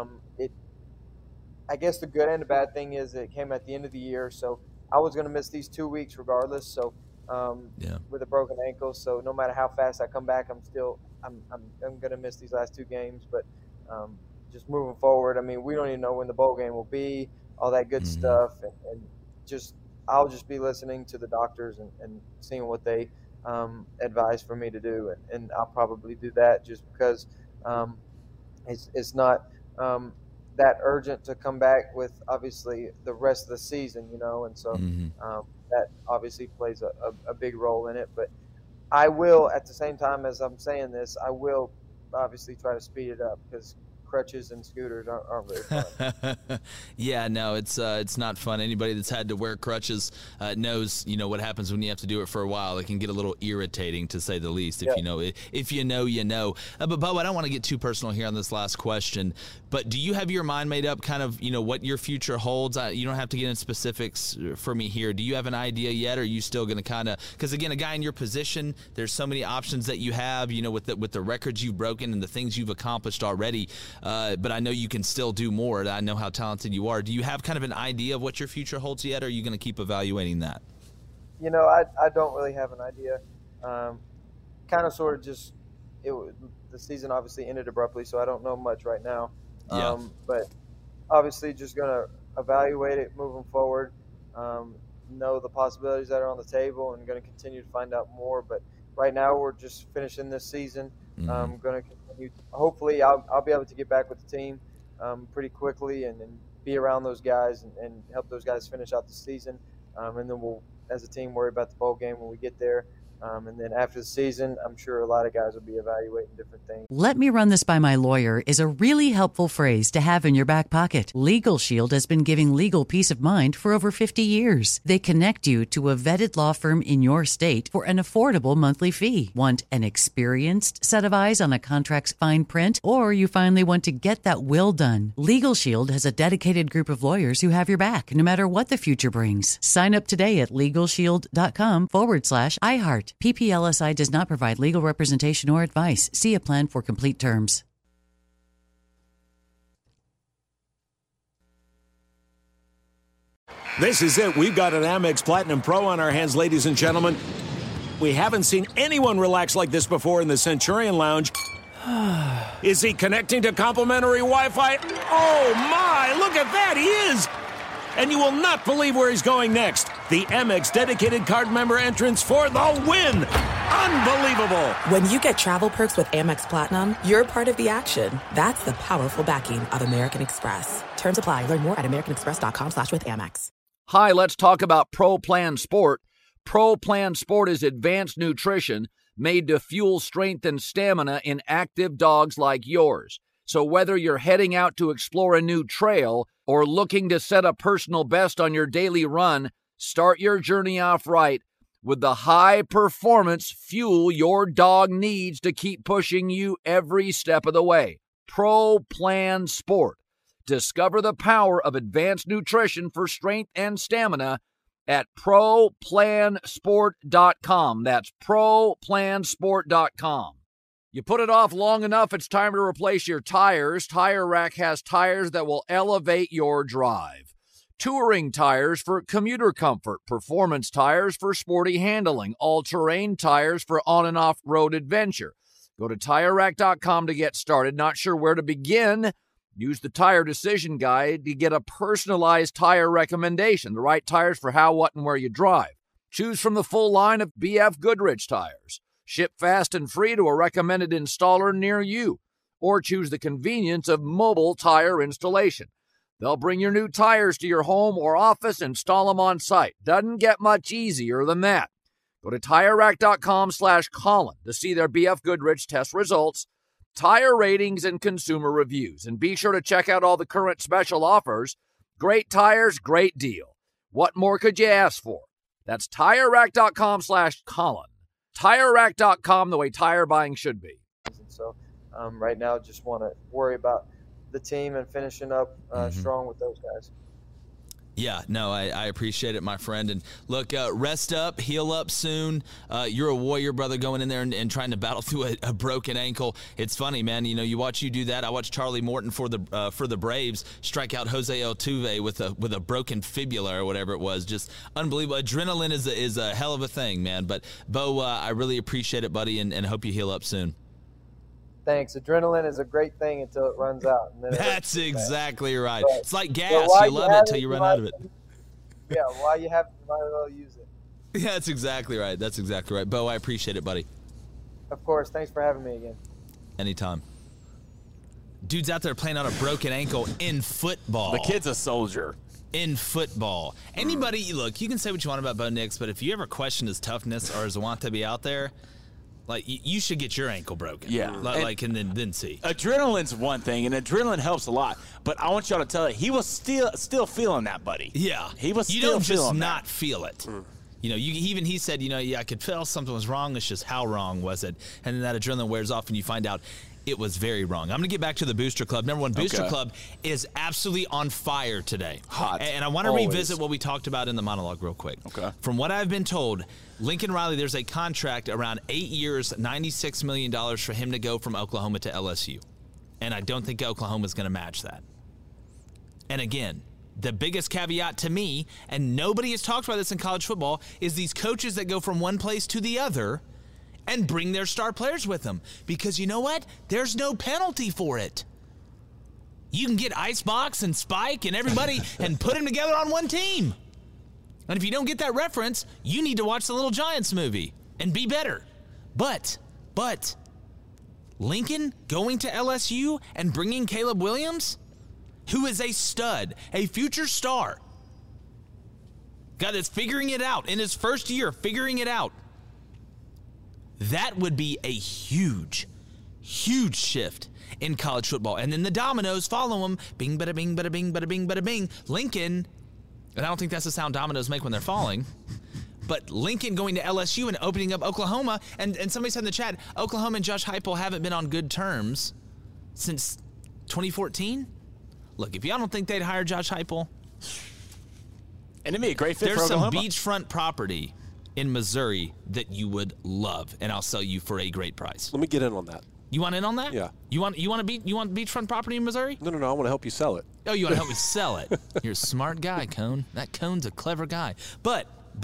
I guess the good and the bad thing is it came at the end of the year, so I was going to miss these 2 weeks regardless. So with a broken ankle, so no matter how fast I come back, I'm going to miss these last 2 games. But just moving forward, I mean, we don't even know when the bowl game will be, all that good stuff, and I'll just be listening to the doctors and seeing what they advise for me to do, and I'll probably do that just because it's not that urgent to come back with obviously the rest of the season, and so that obviously plays a big role in it. But I will, at the same time as I'm saying this, I will obviously try to speed it up because crutches and scooters aren't very fun. Yeah, no, it's not fun. Anybody that's had to wear crutches knows, what happens when you have to do it for a while. It can get a little irritating, to say the least. If you know, you know. But Bo, I don't want to get too personal here on this last question. But do you have your mind made up, kind of, what your future holds? You don't have to get in specifics for me here. Do you have an idea yet, or are you still going to kind of? Because again, a guy in your position, there's so many options that you have. With the records you've broken and the things you've accomplished already. But I know you can still do more. I know how talented you are. Do you have kind of an idea of what your future holds yet, or are you going to keep evaluating that? I don't really have an idea. Kind of sort of just the season obviously ended abruptly, so I don't know much right now. Yeah. But obviously just going to evaluate it moving forward, know the possibilities that are on the table, and going to continue to find out more. But right now we're just finishing this season. I'm going to continue. Hopefully I'll be able to get back with the team pretty quickly and be around those guys and help those guys finish out the season. And then we'll, as a team, worry about the bowl game when we get there. And then after the season, I'm sure a lot of guys will be evaluating different things. "Let me run this by my lawyer" is a really helpful phrase to have in your back pocket. Legal Shield has been giving legal peace of mind for over 50 years. They connect you to a vetted law firm in your state for an affordable monthly fee. Want an experienced set of eyes on a contract's fine print? Or you finally want to get that will done? Legal Shield has a dedicated group of lawyers who have your back, no matter what the future brings. Sign up today at LegalShield.com/iHeart. PPLSI does not provide legal representation or advice. See a plan for complete terms. This is it. We've got an Amex Platinum Pro on our hands, ladies and gentlemen. We haven't seen anyone relax like this before in the Centurion Lounge. Is he connecting to complimentary Wi-Fi? Oh, my! Look at that! He is! And you will not believe where he's going next. The Amex dedicated card member entrance for the win. Unbelievable. When you get travel perks with Amex Platinum, you're part of the action. That's the powerful backing of American Express. Terms apply. Learn more at americanexpress.com/withAmex. Hi, let's talk about Pro Plan Sport. Pro Plan Sport is advanced nutrition made to fuel strength and stamina in active dogs like yours. So whether you're heading out to explore a new trail or looking to set a personal best on your daily run, start your journey off right with the high-performance fuel your dog needs to keep pushing you every step of the way. Pro Plan Sport. Discover the power of advanced nutrition for strength and stamina at ProPlansport.com. That's ProPlansport.com. You put it off long enough, it's time to replace your tires. Tire Rack has tires that will elevate your drive. Touring tires for commuter comfort, performance tires for sporty handling, all-terrain tires for on- and off-road adventure. Go to TireRack.com to get started. Not sure where to begin? Use the Tire Decision Guide to get a personalized tire recommendation, the right tires for how, what, and where you drive. Choose from the full line of BF Goodrich tires. Ship fast and free to a recommended installer near you. Or choose the convenience of mobile tire installation. They'll bring your new tires to your home or office and install them on site. Doesn't get much easier than that. Go to TireRack.com/Colin to see their BF Goodrich test results, tire ratings, and consumer reviews. And be sure to check out all the current special offers. Great tires, great deal. What more could you ask for? That's TireRack.com/Colin. TireRack.com, the way tire buying should be. So right now, just want to worry about the team and finishing up strong with those guys. Yeah, no, I appreciate it, my friend. And look, rest up, heal up soon. You're a warrior, brother, going in there and trying to battle through a broken ankle. It's funny, man. You know, you watch you do that. I watched Charlie Morton for the Braves strike out Jose Altuve with a broken fibula or whatever it was. Just unbelievable. Adrenaline is a hell of a thing, man. But Bo, I really appreciate it, buddy, and hope you heal up soon. Thanks. Adrenaline is a great thing until it runs out. And then That's exactly right. But, it's like gas. You love it till you run out of it. Yeah, while you have it, you might as well use it. Yeah, that's exactly right. That's exactly right. Bo, I appreciate it, buddy. Of course. Thanks for having me again. Anytime. Dude's out there playing on a broken ankle in football. The kid's a soldier. In football. Anybody, look, you can say what you want about Bo Nix, but if you ever question his toughness or his want to be out there, like, you should get your ankle broken. Yeah. And then see. Adrenaline's one thing, and adrenaline helps a lot. But I want y'all to tell it, he was still feeling that, buddy. Yeah. He was you still don't feeling just that. not feel it. You know, he said, yeah, I could tell something was wrong. It's just how wrong was it? And then that adrenaline wears off, and you find out it was very wrong. I'm going to get back to the Booster Club. Number one, Booster Club is absolutely on fire today. Hot. And I want to revisit what we talked about in the monologue real quick. Okay. From what I've been told, Lincoln Riley, there's a contract around 8 years, $96 million for him to go from Oklahoma to LSU. And I don't think Oklahoma's going to match that. And again, the biggest caveat to me, and nobody has talked about this in college football, is these coaches that go from one place to the other and bring their star players with them. Because you know what? There's no penalty for it. You can get Icebox and Spike and everybody and put them together on one team. And if you don't get that reference, you need to watch the Little Giants movie and be better. But Lincoln going to LSU and bringing Caleb Williams, who is a stud, a future star, guy that's figuring it out in his first year, figuring it out, that would be a huge, huge shift in college football. And then the dominoes follow him. Bing, bada, bing, bada, bing, bada, bing, bada, bing. Lincoln, and I don't think that's the sound dominoes make when they're falling, but Lincoln going to LSU and opening up Oklahoma. And somebody said in the chat, Oklahoma and Josh Heupel haven't been on good terms since 2014. Look, if y'all don't think they'd hire Josh Heupel, and it'd be a great fit for there's some Oklahoma. beachfront property in Missouri that you would love, and I'll sell you for a great price. Let me get in on that. You want in on that? Yeah. You want beachfront property in Missouri? No. I want to help you sell it. Oh, you want to help me sell it? You're a smart guy, Cone. That Cone's a clever guy. But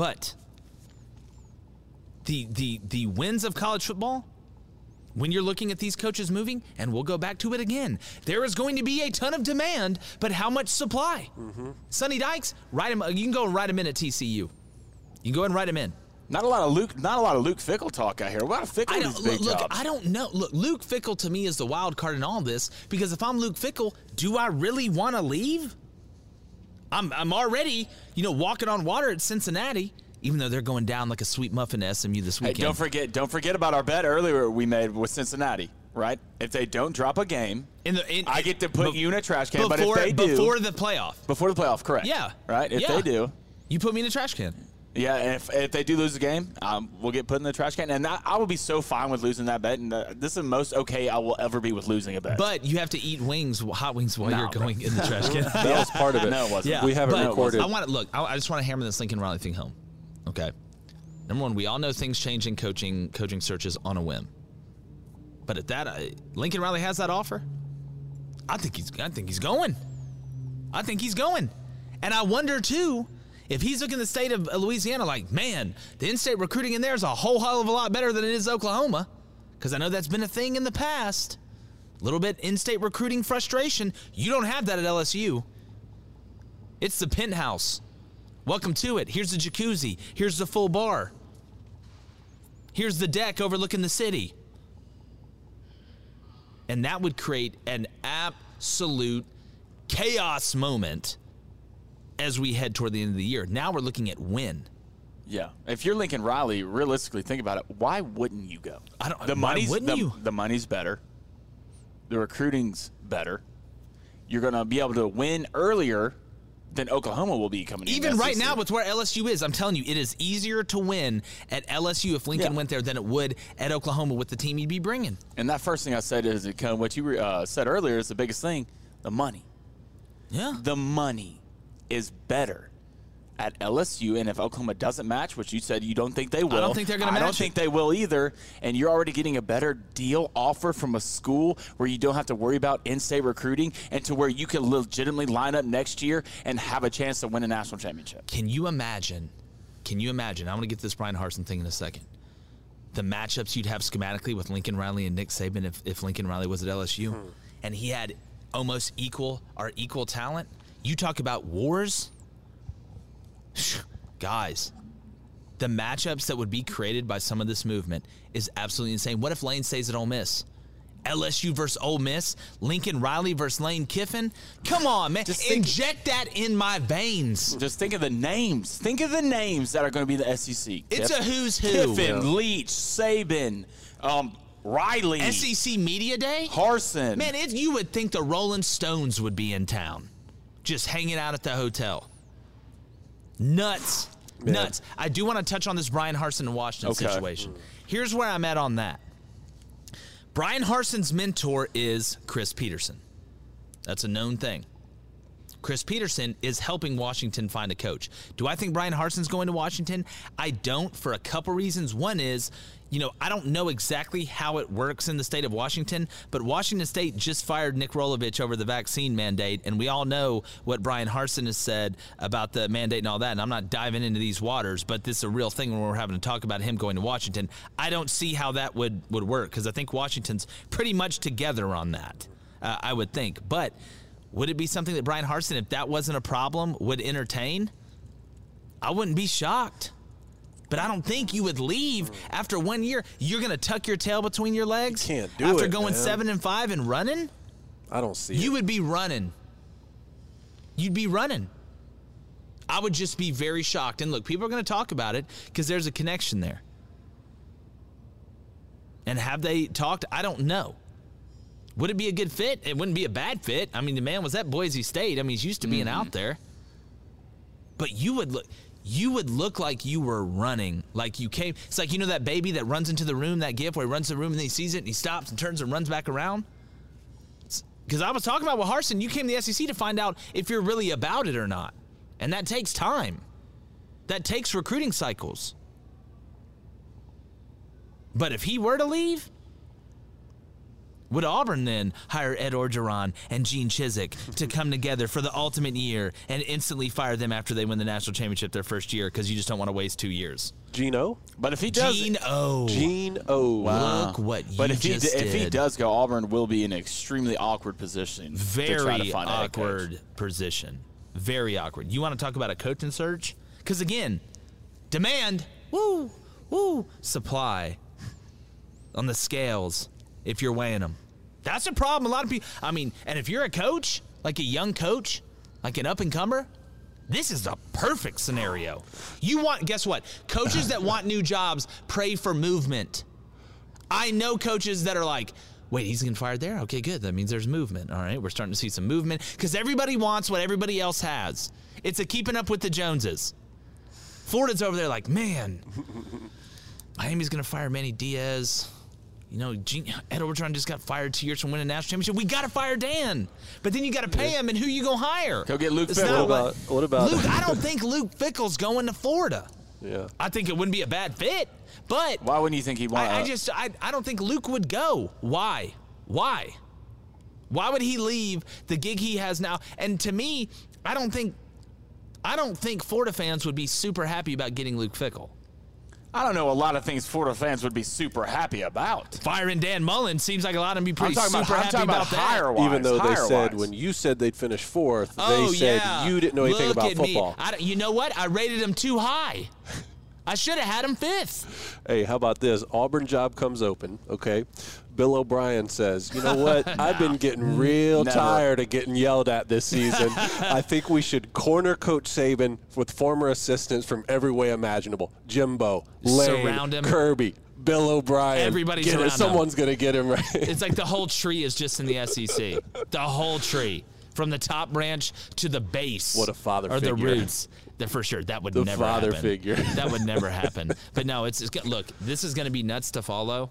the wins of college football, when you're looking at these coaches moving, and we'll go back to it again, there is going to be a ton of demand, but how much supply? Sonny Dykes, write him. You can go and write him in at TCU. You can go ahead and write him in. Not a lot of Luke Fickell talk out here. What about Fickell in these big jobs? I don't know. Look, Luke Fickell to me is the wild card in all this, because if I'm Luke Fickell, do I really want to leave? I'm already, walking on water at Cincinnati, even though they're going down like a sweet muffin to SMU this weekend. Hey, don't forget about our bet earlier we made with Cincinnati, right? If they don't drop a game, I get to put you in a trash can. But if they do, before the playoff, correct? Yeah, right. If they do, you put me in a trash can. Yeah, and if they do lose the game, we'll get put in the trash can. And I will be so fine with losing that bet. And this is the most okay I will ever be with losing a bet. But you have to eat hot wings while you're going in the trash can. That was part of it. No, it wasn't. Yeah, we haven't recorded. I just want to hammer this Lincoln Riley thing home. Okay. Number one, we all know things change in coaching searches on a whim. But at that, Lincoln Riley has that offer. I think he's going. I think he's going. And I wonder, too, if he's looking at the state of Louisiana like, man, the in-state recruiting in there is a whole hell of a lot better than it is Oklahoma. Because I know that's been a thing in the past. A little bit in-state recruiting frustration. You don't have that at LSU. It's the penthouse. Welcome to it. Here's the jacuzzi. Here's the full bar. Here's the deck overlooking the city. And that would create an absolute chaos moment as we head toward the end of the year. Now we're looking at win. Yeah. If you're Lincoln Riley, realistically, think about it. Why wouldn't you go? The money's better. The recruiting's better. You're going to be able to win earlier than Oklahoma will be coming in. Even right now with where LSU is, I'm telling you, it is easier to win at LSU if Lincoln went there than it would at Oklahoma with the team you'd be bringing. And that first thing I said is kind of what you said earlier is the biggest thing, the money. Yeah. The money is better at LSU, and if Oklahoma doesn't match, which you said you don't think they will. I don't think they're going to match. I don't think they will either, and you're already getting a better deal offer from a school where you don't have to worry about in-state recruiting and to where you can legitimately line up next year and have a chance to win a national championship. Can you imagine? I'm going to get this Brian Harsin thing in a second. The matchups you'd have schematically with Lincoln Riley and Nick Saban if Lincoln Riley was at LSU, and he had almost equal talent. You talk about wars. Guys, the matchups that would be created by some of this movement is absolutely insane. What if Lane stays at Ole Miss? LSU versus Ole Miss? Lincoln Riley versus Lane Kiffin? Come on, man. Inject that in my veins. Just think of the names. Think of the names that are going to be the SEC. It's a who's who. Kiffin, Leach, Saban, Riley. SEC Media Day? Harsin. Man, you would think the Rolling Stones would be in town, just hanging out at the hotel. Nuts. Man. Nuts. I do want to touch on this Brian Harsin and Washington situation. Here's where I'm at on that. Brian Harsin's mentor is Chris Petersen. That's a known thing. Chris Petersen is helping Washington find a coach. Do I think Brian Harsin's going to Washington? I don't, for a couple reasons. One is, I don't know exactly how it works in the state of Washington, but Washington State just fired Nick Rolovich over the vaccine mandate, and we all know what Brian Harsin has said about the mandate and all that, and I'm not diving into these waters, but this is a real thing when we're having to talk about him going to Washington. I don't see how that would work, because I think Washington's pretty much together on that, I would think. But would it be something that Brian Harsin, if that wasn't a problem, would entertain? I wouldn't be shocked. But I don't think you would leave after 1 year. You're going to tuck your tail between your legs? You can't do after it, going man. 7-5 and running? I don't see it. You would be running. You'd be running. I would just be very shocked. And look, people are going to talk about it because there's a connection there. And have they talked? I don't know. Would it be a good fit? It wouldn't be a bad fit. I mean, the man was at Boise State. I mean, he's used to being out there. But you would look like you were running, like you came. It's like, that baby that runs into the room, that gif where he runs to the room and then he sees it and he stops and turns and runs back around. Because I was talking about with Harsin, you came to the SEC to find out if you're really about it or not. And that takes time. That takes recruiting cycles. But if he were to leave, would Auburn then hire Ed Orgeron and Gene Chizik to come together for the ultimate year and instantly fire them after they win the national championship their first year because you just don't want to waste 2 years? Gene-O? But if he does, Gene-O. Wow. Look what you but if he does go, Auburn will be in an extremely awkward position. Very awkward position. Very awkward. You want to talk about a coaching search? Because again, demand, supply on the scales. If you're weighing them. That's a problem. A lot of people, and if you're a coach, like a young coach, like an up-and-comer, this is a perfect scenario. Guess what? Coaches that want new jobs pray for movement. I know coaches that are like, wait, he's getting fired there? Okay, good. That means there's movement. All right, we're starting to see some movement because everybody wants what everybody else has. It's a keeping up with the Joneses. Florida's over there like, man, Miami's going to fire Manny Diaz. Ed Orgeron just got fired 2 years from winning a national championship. We got to fire Dan. But then you got to pay him, and who you going to hire? Go get Luke Fickell. What about Luke? I don't think Luke Fickell's going to Florida. Yeah. I think it wouldn't be a bad fit, but why wouldn't you think he'd want? I don't think Luke would go. Why? Why would he leave the gig he has now? And to me, I don't think Florida fans would be super happy about getting Luke Fickell. I don't know a lot of things Florida fans would be super happy about. Firing Dan Mullen seems like a lot of them be pretty I'm talking about that. Even though they said when you said they'd finish 4th, they said you didn't know anything about football. You know what? I rated them too high. I should have had him 5th. Hey, how about this? Auburn job comes open, okay? Bill O'Brien says, you know what? I've been getting real tired of getting yelled at this season. I think we should corner Coach Saban with former assistants from every way imaginable. Jimbo, Lane, Kirby, Bill O'Brien. Everybody's around him. Someone's going to get him right. It's like the whole tree is just in the SEC. The whole tree. From the top branch to the base. What a father figure. Or the roots. For sure. That would never happen. The father figure. That would never happen. But no, look, this is going to be nuts to follow.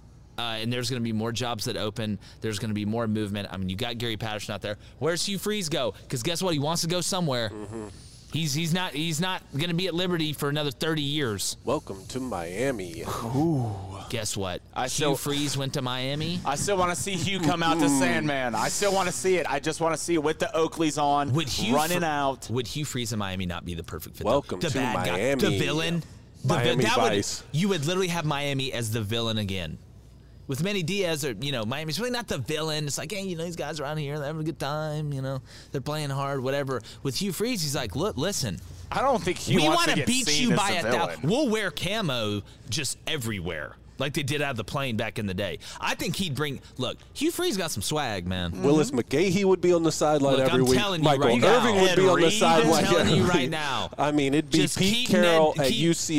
And there's going to be more jobs that open. There's going to be more movement. I mean, you got Gary Patterson out there. Where's Hugh Freeze go? Because guess what? He wants to go somewhere. Mm-hmm. He's not going to be at Liberty for another 30 years. Welcome to Miami. Ooh. Guess what? Hugh Freeze went to Miami. I still want to see Hugh come out to Sandman. I still want to see it. I just want to see it with the Oakleys on, running out. Would Hugh Freeze in Miami not be the perfect fit? Welcome to Miami. Guy, the villain. Miami Vice. You would literally have Miami as the villain again. With Manny Diaz, Miami's really not the villain. It's like, hey, these guys are around here. They're having a good time. They're playing hard, whatever. With Hugh Freeze, he's like, look, listen. I don't think we want to beat you by 1,000. We'll wear camo just everywhere, like they did out of the plane back in the day. I think he'd bring. Look, Hugh Freeze got some swag, man. Mm-hmm. Willis McGahee would be on the sideline every week. Telling Michael you right Irving now. would be on the sideline. I'm telling you right now. I mean, it'd be Pete Carroll at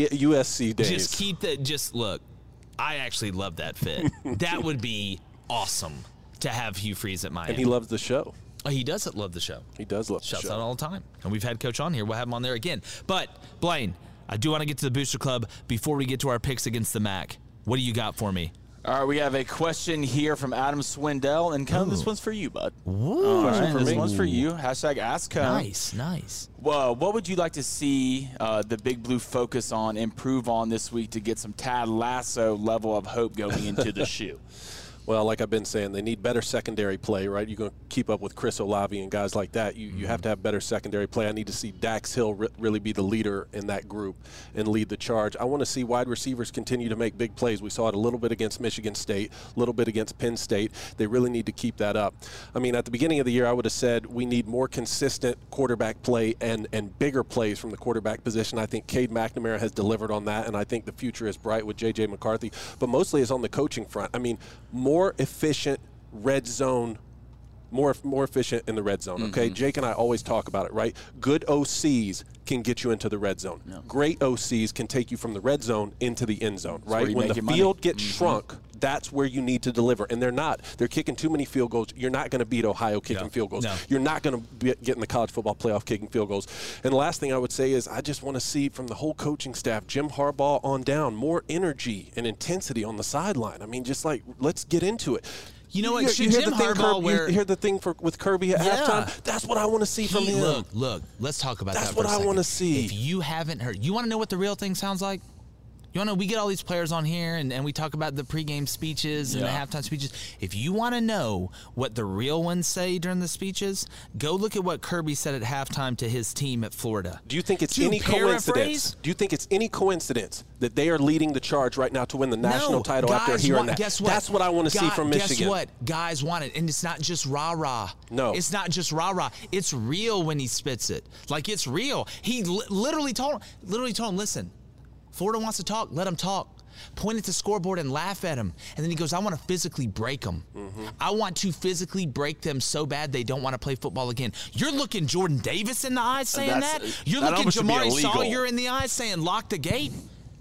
USC days. Look. I actually love that fit. That would be awesome to have Hugh Freeze at Miami. And he loves the show. Oh, he does love the show. He does love the show. Shouts out all the time. And we've had Coach on here. We'll have him on there again. But, Blaine, I do want to get to the Booster Club before we get to our picks against the MAC. What do you got for me? All right, we have a question here from Adam Swindell, and this one's for you, bud. Ooh. All right, this one's for you. Hashtag AskCone. Nice. Well, what would you like to see the Big Blue focus on, improve on this week to get some Tad Lasso level of hope going into the shoe? Well, like I've been saying, they need better secondary play, right? You're going to keep up with Chris Olave and guys like that. You have to have better secondary play. I need to see Dax Hill really be the leader in that group and lead the charge. I want to see wide receivers continue to make big plays. We saw it a little bit against Michigan State, a little bit against Penn State. They really need to keep that up. I mean, at the beginning of the year, I would have said we need more consistent quarterback play and bigger plays from the quarterback position. I think Cade McNamara has delivered on that, and I think the future is bright with J.J. McCarthy. But mostly it's on the coaching front. I mean, more efficient red zone, more efficient in the red zone, okay? Mm-hmm. Jake and I always talk about it, right? Good OCs can get you into the red zone. Yeah. Great OCs can take you from the red zone into the end zone, right? When the field gets shrunk, that's where you need to deliver. And they're not. They're kicking too many field goals. You're not going to beat Ohio kicking field goals. No. You're not going to get in the college football playoff kicking field goals. And the last thing I would say is I just want to see from the whole coaching staff, Jim Harbaugh on down, more energy and intensity on the sideline. I mean, just like, let's get into it. You know what? You hear the thing with Kirby at halftime? That's what I want to see from him. Look, let's talk about that That's for a what second. I want to see. If you haven't heard, you want to know what the real thing sounds like? You want to know, we get all these players on here, and we talk about the pregame speeches and the halftime speeches. If you want to know what the real ones say during the speeches, go look at what Kirby said at halftime to his team at Florida. Do you think it's any coincidence? Do you think it's any coincidence that they are leading the charge right now to win the national title after hearing that? Guess what? That's what I want to see from Michigan. Guess what? Guys want it, and it's not just rah-rah. No. It's not just rah-rah. It's real when he spits it. Like, it's real. He literally told him, listen, Florida wants to talk, let him talk. Point at the scoreboard and laugh at him. And then he goes, I want to physically break them. Mm-hmm. I want to physically break them so bad they don't want to play football again. You're looking Jordan Davis in the eyes saying that? You're looking Jamari Sawyer in the eyes saying lock the gate?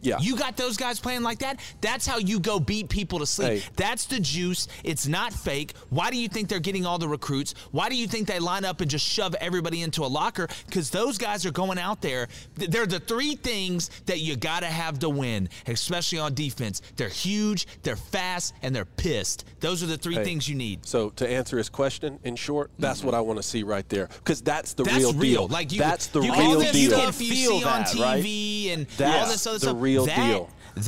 Yeah. You got those guys playing like that? That's how you go beat people to sleep. Hey. That's the juice. It's not fake. Why do you think they're getting all the recruits? Why do you think they line up and just shove everybody into a locker? Because those guys are going out there. They're the three things that you got to have to win, especially on defense. They're huge, they're fast, and they're pissed. Those are the three things you need. So to answer his question, in short, that's what I want to see right there. Because that's the That's real deal. Like that's the all real this deal. stuff you see on TV and all this other stuff. Real deal.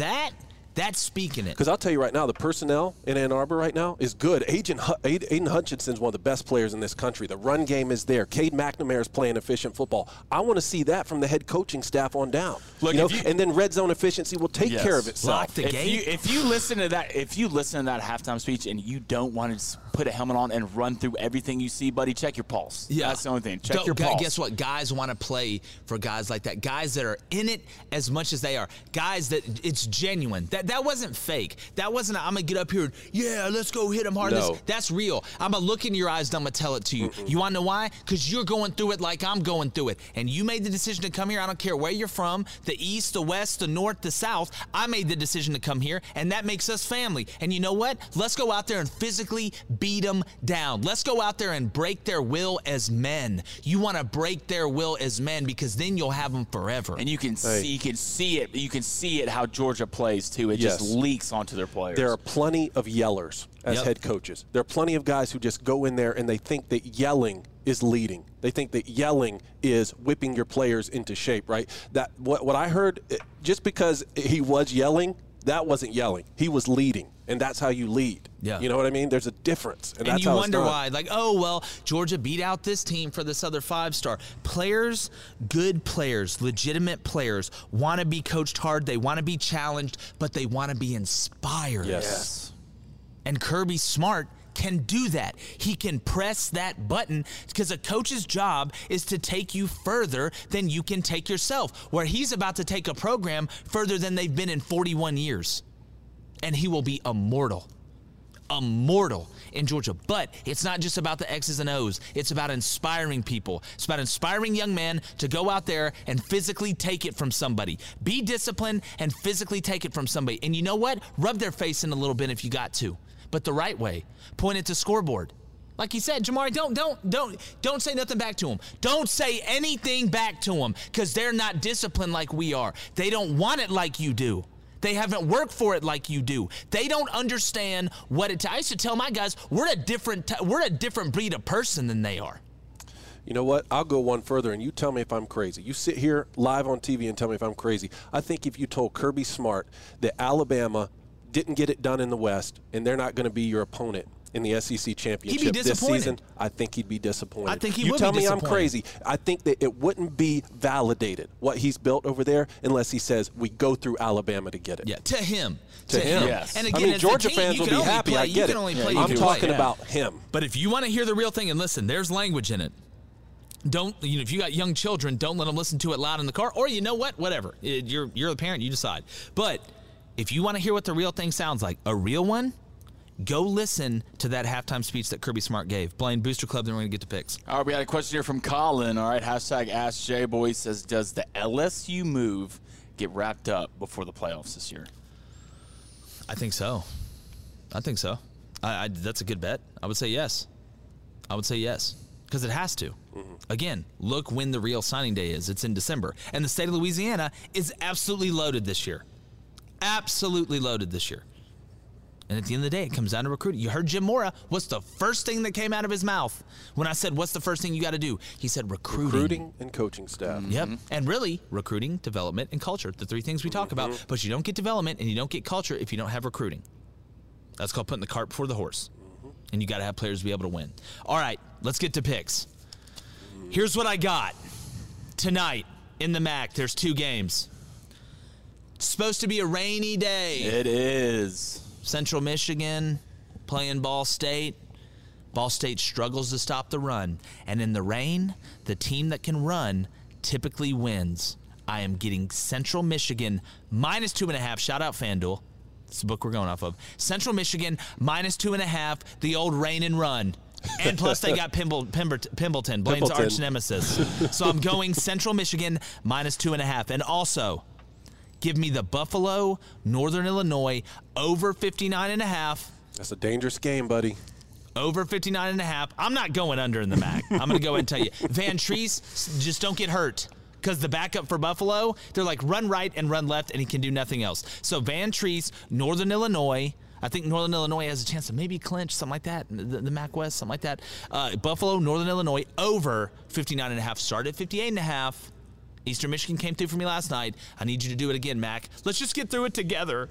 That's speaking it. Because I'll tell you right now, the personnel in Ann Arbor right now is good. Aiden Hutchinson's one of the best players in this country. The run game is there. Cade McNamara is playing efficient football. I want to see that from the head coaching staff on down. Look, and then red zone efficiency will take care of itself. Lock the gate. If you listen to that halftime speech and you don't want to put a helmet on and run through everything you see, buddy, check your pulse. Yeah. That's the only thing. Check your pulse. Guess what? Guys want to play for guys like that. Guys that are in it as much as they are. Guys that it's genuine. That wasn't fake. That wasn't I'm going to get up here and, yeah, let's go hit him hard. No. That's real. I'm going to look in your eyes and I'm going to tell it to you. You want to know why? Because you're going through it like I'm going through it. And you made the decision to come here. I don't care where you're from, the east, the west, the north, the south. I made the decision to come here, and that makes us family. And you know what? Let's go out there and physically beat them down. Let's go out there and break their will as men. You want to break their will as men because then you'll have them forever. And you can see it. You can see it how Georgia plays too. It just leaks onto their players. There are plenty of yellers as head coaches. There are plenty of guys who just go in there and they think that yelling is leading. They think that yelling is whipping your players into shape, right? That what I heard, just because he was yelling, that wasn't yelling. He was leading, and that's how you lead. Yeah. You know what I mean? There's a difference, and that's you how wonder it's done. why, like, oh, well, Georgia beat out this team for this other 5-star. Players, good players, legitimate players, want to be coached hard. They want to be challenged, but they want to be inspired. Yes. And Kirby Smart can do that. He can press that button because a coach's job is to take you further than you can take yourself, where he's about to take a program further than they've been in 41 years. And he will be immortal in Georgia. But it's not just about the X's and O's. It's about inspiring people. It's about inspiring young men to go out there and physically take it from somebody. Be disciplined and physically take it from somebody. And you know what? Rub their face in a little bit if you got to, but the right way. Point it to scoreboard. Like he said, Jamari, don't say nothing back to him. Don't say anything back to them because they're not disciplined like we are. They don't want it like you do. They haven't worked for it like you do. They don't understand what it takes. I used to tell my guys, we're a different breed of person than they are. You know what? I'll go one further, and you tell me if I'm crazy. You sit here live on TV and tell me if I'm crazy. I think if you told Kirby Smart that Alabama didn't get it done in the West and they're not going to be your opponent in the SEC championship this season, I think he'd be disappointed. I think he would be disappointed. You tell me I'm disappointed. crazy. I think that it wouldn't be validated, what he's built over there, unless he says we go through Alabama to get it. Yeah, to him. Yes. And again, I mean, as Georgia the team, fans you will can be only happy. play- I you get can it. only play I'm you talking play. about him. But if you want to hear the real thing, and listen, there's language in it. If you got young children, don't let them listen to it loud in the car. Or you know what? Whatever. You're the parent. You decide. But if you want to hear what the real thing sounds like, a real one, go listen to that halftime speech that Kirby Smart gave. Blaine, Booster Club, then we're going to get to picks. All right, we got a question here from Colin. All right, hashtag AskJBoy says, does the LSU move get wrapped up before the playoffs this year? I think so. That's a good bet. I would say yes. Because it has to. Again, look when the real signing day is. It's in December. And the state of Louisiana is absolutely loaded this year. And at the end of the day, it comes down to recruiting. You heard Jim Mora. What's the first thing that came out of his mouth when I said, what's the first thing you got to do? He said recruiting. Recruiting and coaching staff. Yep. And really, recruiting, development, and culture. The three things we talk about. But you don't get development and you don't get culture if you don't have recruiting. That's called putting the cart before the horse. And you got to have players to be able to win. All right, let's get to picks. Here's what I got. Tonight in the MAC, there's 2 games. It's supposed to be a rainy day. It is. Central Michigan playing Ball State. Ball State struggles to stop the run. And in the rain, the team that can run typically wins. I am getting Central Michigan minus 2.5. Shout out FanDuel. That's the book we're going off of. Central Michigan minus 2.5. The old rain and run. And plus they got Pimbleton, Blaine's arch nemesis. So I'm going Central Michigan minus 2.5. And also, Give me the Buffalo, Northern Illinois, over 59.5. That's a dangerous game, buddy. Over 59.5. I'm not going under in the MAC. I'm going to go ahead and tell you. Van Treese, just don't get hurt. Because the backup for Buffalo, they're like run right and run left, and he can do nothing else. So Van Treese, Northern Illinois. I think Northern Illinois has a chance to maybe clinch, something like that. The MAC West, something like that. Buffalo, Northern Illinois, over 59.5. Started at 58.5. Eastern Michigan came through for me last night. I need you to do it again, Mac. Let's just get through it together.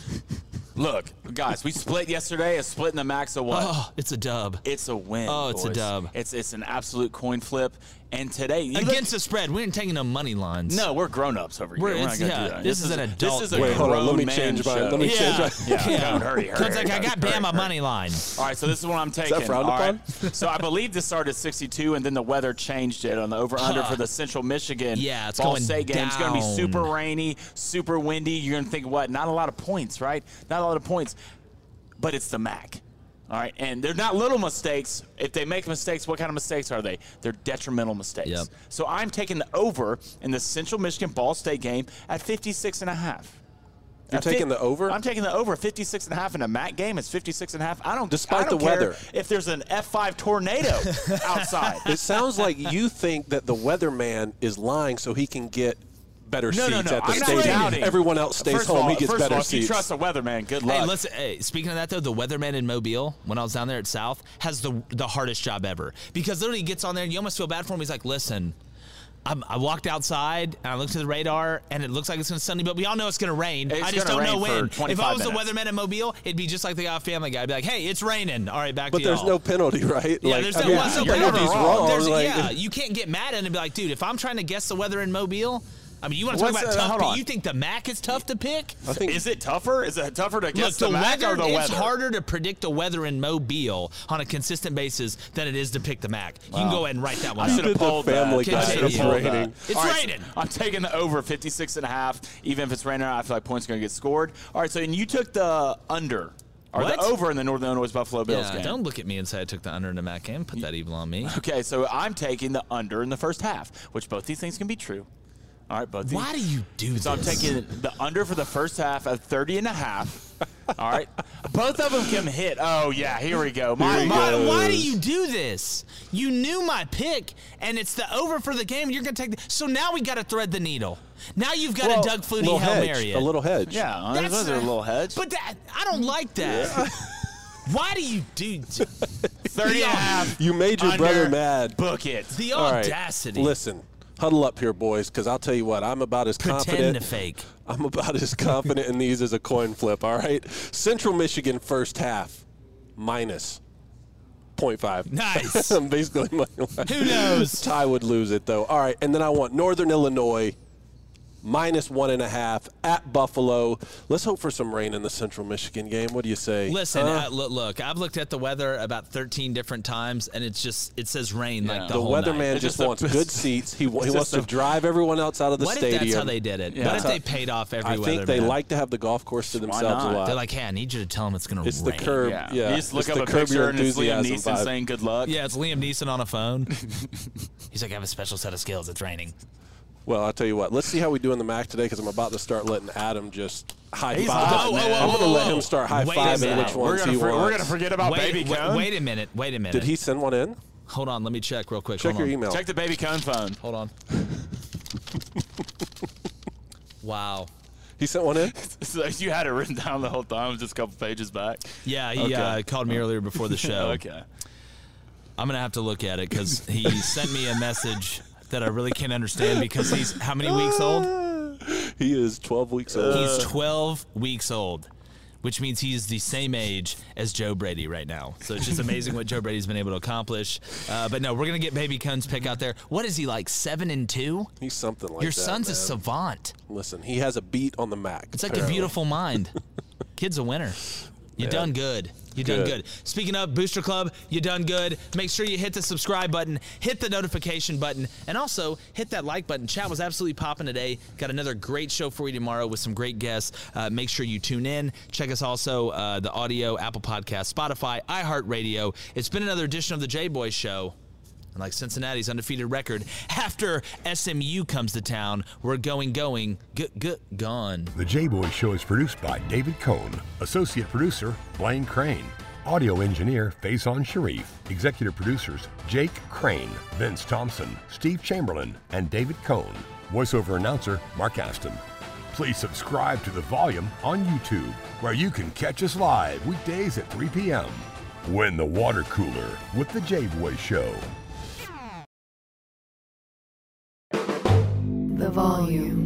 Look, guys, we split yesterday. A split in the MAC, so what? Oh, it's a dub. It's a win. Oh, it's boys. a dub. It's an absolute coin flip. And today, against the spread, we ain't taking no money lines. No, we're grown-ups over here. We're not going to do that. This is an adult. This is a grown man show. Let me change my. Yeah. Hurry. Because I got Bama money line. All right, so this is what I'm taking. Is that frowned upon? So I believe this started at 62, and then the weather changed it on the over-under for the Central Michigan Ball State game. It's going to be super rainy, super windy. You're going to think, what? Not a lot of points, right? Not a lot of points. But it's the MAC. All right, and they're not little mistakes. If they make mistakes, what kind of mistakes are they? They're detrimental mistakes. Yep. So I'm taking the over in the Central Michigan Ball State game at 56.5. You're taking the over? I'm taking the over. 56.5 in a MAC game. It's 56.5. I don't Despite the the weather. If there's an F5 tornado outside. It sounds like you think that the weatherman is lying so he can get better seats at the stadium. Everyone else stays home. He gets better seats. If you trust the weatherman, good luck. Hey, listen. Hey, speaking of that, though, the weatherman in Mobile, when I was down there at South, has the hardest job ever. Because literally he gets on there and you almost feel bad for him. He's like, listen, I walked outside and I looked at the radar and it looks like it's going to sunny, but we all know it's going to rain. I just don't know when. If I was the weatherman in Mobile, it'd be just like the Family Guy. I'd be like, hey, it's raining. All right, back to y'all. But there's no penalty, right? Yeah, like, there's no penalty. Wrong. Yeah, you can't get mad at it and be like, dude, if I'm trying to guess the weather in Mobile, I mean, you want to talk about tough, but you think the MAC is tough to pick? Is it tougher? Is it tougher to guess the MAC or the weather? It's harder to predict the weather in Mobile on a consistent basis than it is to pick the MAC. You can go ahead and write that one. I should have pulled Family Guy. It's raining. It's raining. I'm taking the over 56.5. Even if it's raining, I feel like points are going to get scored. All right, so and you took the under. Or the over in the Northern Illinois Buffalo Bills game. Don't look at me and say I took the under in the MAC game. Put that evil on me. Okay, so I'm taking the under in the first half, which both these things can be true. All right, both. Why do you do this? So I'm taking the under for the first half at 30.5. All right, both of them can hit. Oh yeah, here we go. Why do you do this? You knew my pick, and it's the over for the game. You're gonna take so now we got to thread the needle. Now you've got a Doug Flutie Hail Mary. A little hedge. Yeah, those are a little hedge. But I don't like that. Yeah. Why do you do 30.5? You made your brother mad. Book it. The audacity. Right, listen. Huddle up here, boys, because I'll tell you what, I'm about as confident. Pretend to fake. I'm about as confident in these as a coin flip, all right? Central Michigan first half, minus 0.5. Nice. Basically, who knows? Ty would lose it, though. All right, and then I want Northern Illinois, minus 1.5 at Buffalo. Let's hope for some rain in the Central Michigan game. What do you say? Listen, look, I've looked at the weather about 13 different times, and it says rain like the whole weatherman just wants good seats. He wants to drive everyone else out of the stadium. What if that's how they did it? Yeah. What if they paid off every weatherman? I think they like to have the golf course to themselves a lot. They're like, hey, I need you to tell them it's going to rain. It's the curb. Yeah. You just look up a picture and it's Liam Neeson saying good luck. Yeah, it's Liam Neeson on a phone. He's like, I have a special set of skills. It's raining. Well, I'll tell you what. Let's see how we do in the MAC today because I'm about to start letting Adam just high-five. I'm going to let him start high-fiving which ones he wants. We're going to forget about Baby Cone. Wait a minute. Did he send one in? Hold on. Let me check real quick. Check your email. Check the Baby Cone phone. Hold on. Wow. He sent one in? So you had it written down the whole time, just a couple pages back? Yeah, he called me earlier before the show. Okay. I'm going to have to look at it because he sent me a message that I really can't understand because he's how many weeks old? He is 12 weeks old. He's 12 weeks old, which means he's the same age as Joe Brady right now. So it's just amazing what Joe Brady's been able to accomplish. But no, we're going to get Baby Cone's pick out there. What is he, like 7-2? He's something like that. Your son's a savant. Listen, he has a beat on the MAC. It's like a beautiful mind. Kid's a winner. You done good. You done good. Speaking of Booster Club, you done good. Make sure you hit the subscribe button, hit the notification button, and also hit that like button. Chat was absolutely popping today. Got another great show for you tomorrow with some great guests. Make sure you tune in. Check us also the audio, Apple Podcasts, Spotify, iHeartRadio. It's been another edition of the J-Boy Show. And like Cincinnati's undefeated record, after SMU comes to town, we're gone. The J-Boy Show is produced by David Cohn, associate producer Blaine Crane, audio engineer Faison Sharif, executive producers Jake Crane, Vince Thompson, Steve Chamberlain, and David Cohn, voiceover announcer Mark Aston. Please subscribe to The Volume on YouTube, where you can catch us live weekdays at 3 p.m. Win the water cooler with The J-Boy Show. The Volume.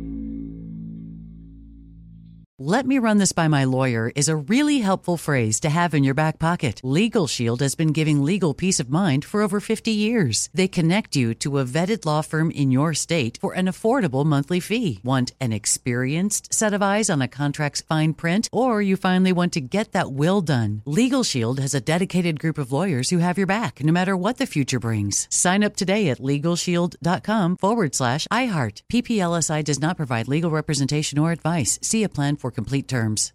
"Let me run this by my lawyer" is a really helpful phrase to have in your back pocket. Legal Shield has been giving legal peace of mind for over 50 years. They connect you to a vetted law firm in your state for an affordable monthly fee. Want an experienced set of eyes on a contract's fine print? Or you finally want to get that will done? Legal Shield has a dedicated group of lawyers who have your back, no matter what the future brings. Sign up today at LegalShield.com/iHeart. PPLSI does not provide legal representation or advice. See a plan for complete terms.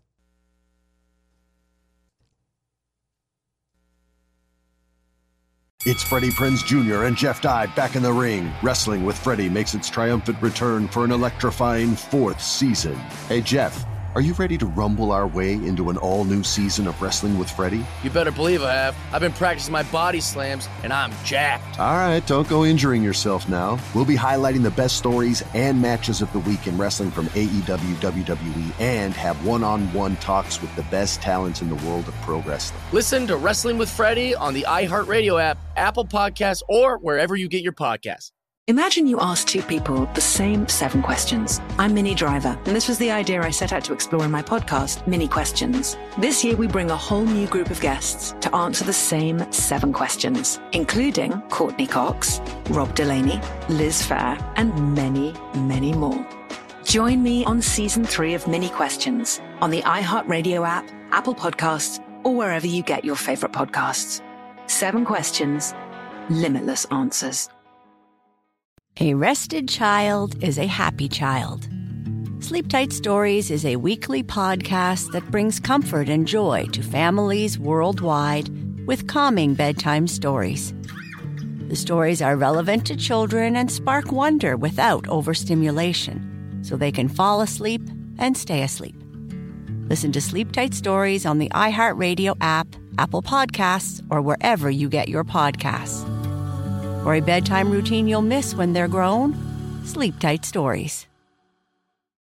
It's Freddie Prinze Jr. and Jeff Dye back in the ring. Wrestling with Freddie makes its triumphant return for an electrifying 4th season. Hey, Jeff, are you ready to rumble our way into an all-new season of Wrestling with Freddie? You better believe I have. I've been practicing my body slams, and I'm jacked. All right, don't go injuring yourself now. We'll be highlighting the best stories and matches of the week in wrestling from AEW, WWE, and have one-on-one talks with the best talents in the world of pro wrestling. Listen to Wrestling with Freddie on the iHeartRadio app, Apple Podcasts, or wherever you get your podcasts. Imagine you ask two people the same 7 questions. I'm Minnie Driver, and this was the idea I set out to explore in my podcast, Mini Questions. This year, we bring a whole new group of guests to answer the same 7 questions, including Courtney Cox, Rob Delaney, Liz Phair, and many, many more. Join me on Season 3 of Mini Questions on the iHeartRadio app, Apple Podcasts, or wherever you get your favorite podcasts. 7 questions, limitless answers. A rested child is a happy child. Sleep Tight Stories is a weekly podcast that brings comfort and joy to families worldwide with calming bedtime stories. The stories are relevant to children and spark wonder without overstimulation, so they can fall asleep and stay asleep. Listen to Sleep Tight Stories on the iHeartRadio app, Apple Podcasts, or wherever you get your podcasts. For a bedtime routine you'll miss when they're grown, Sleep Tight Stories.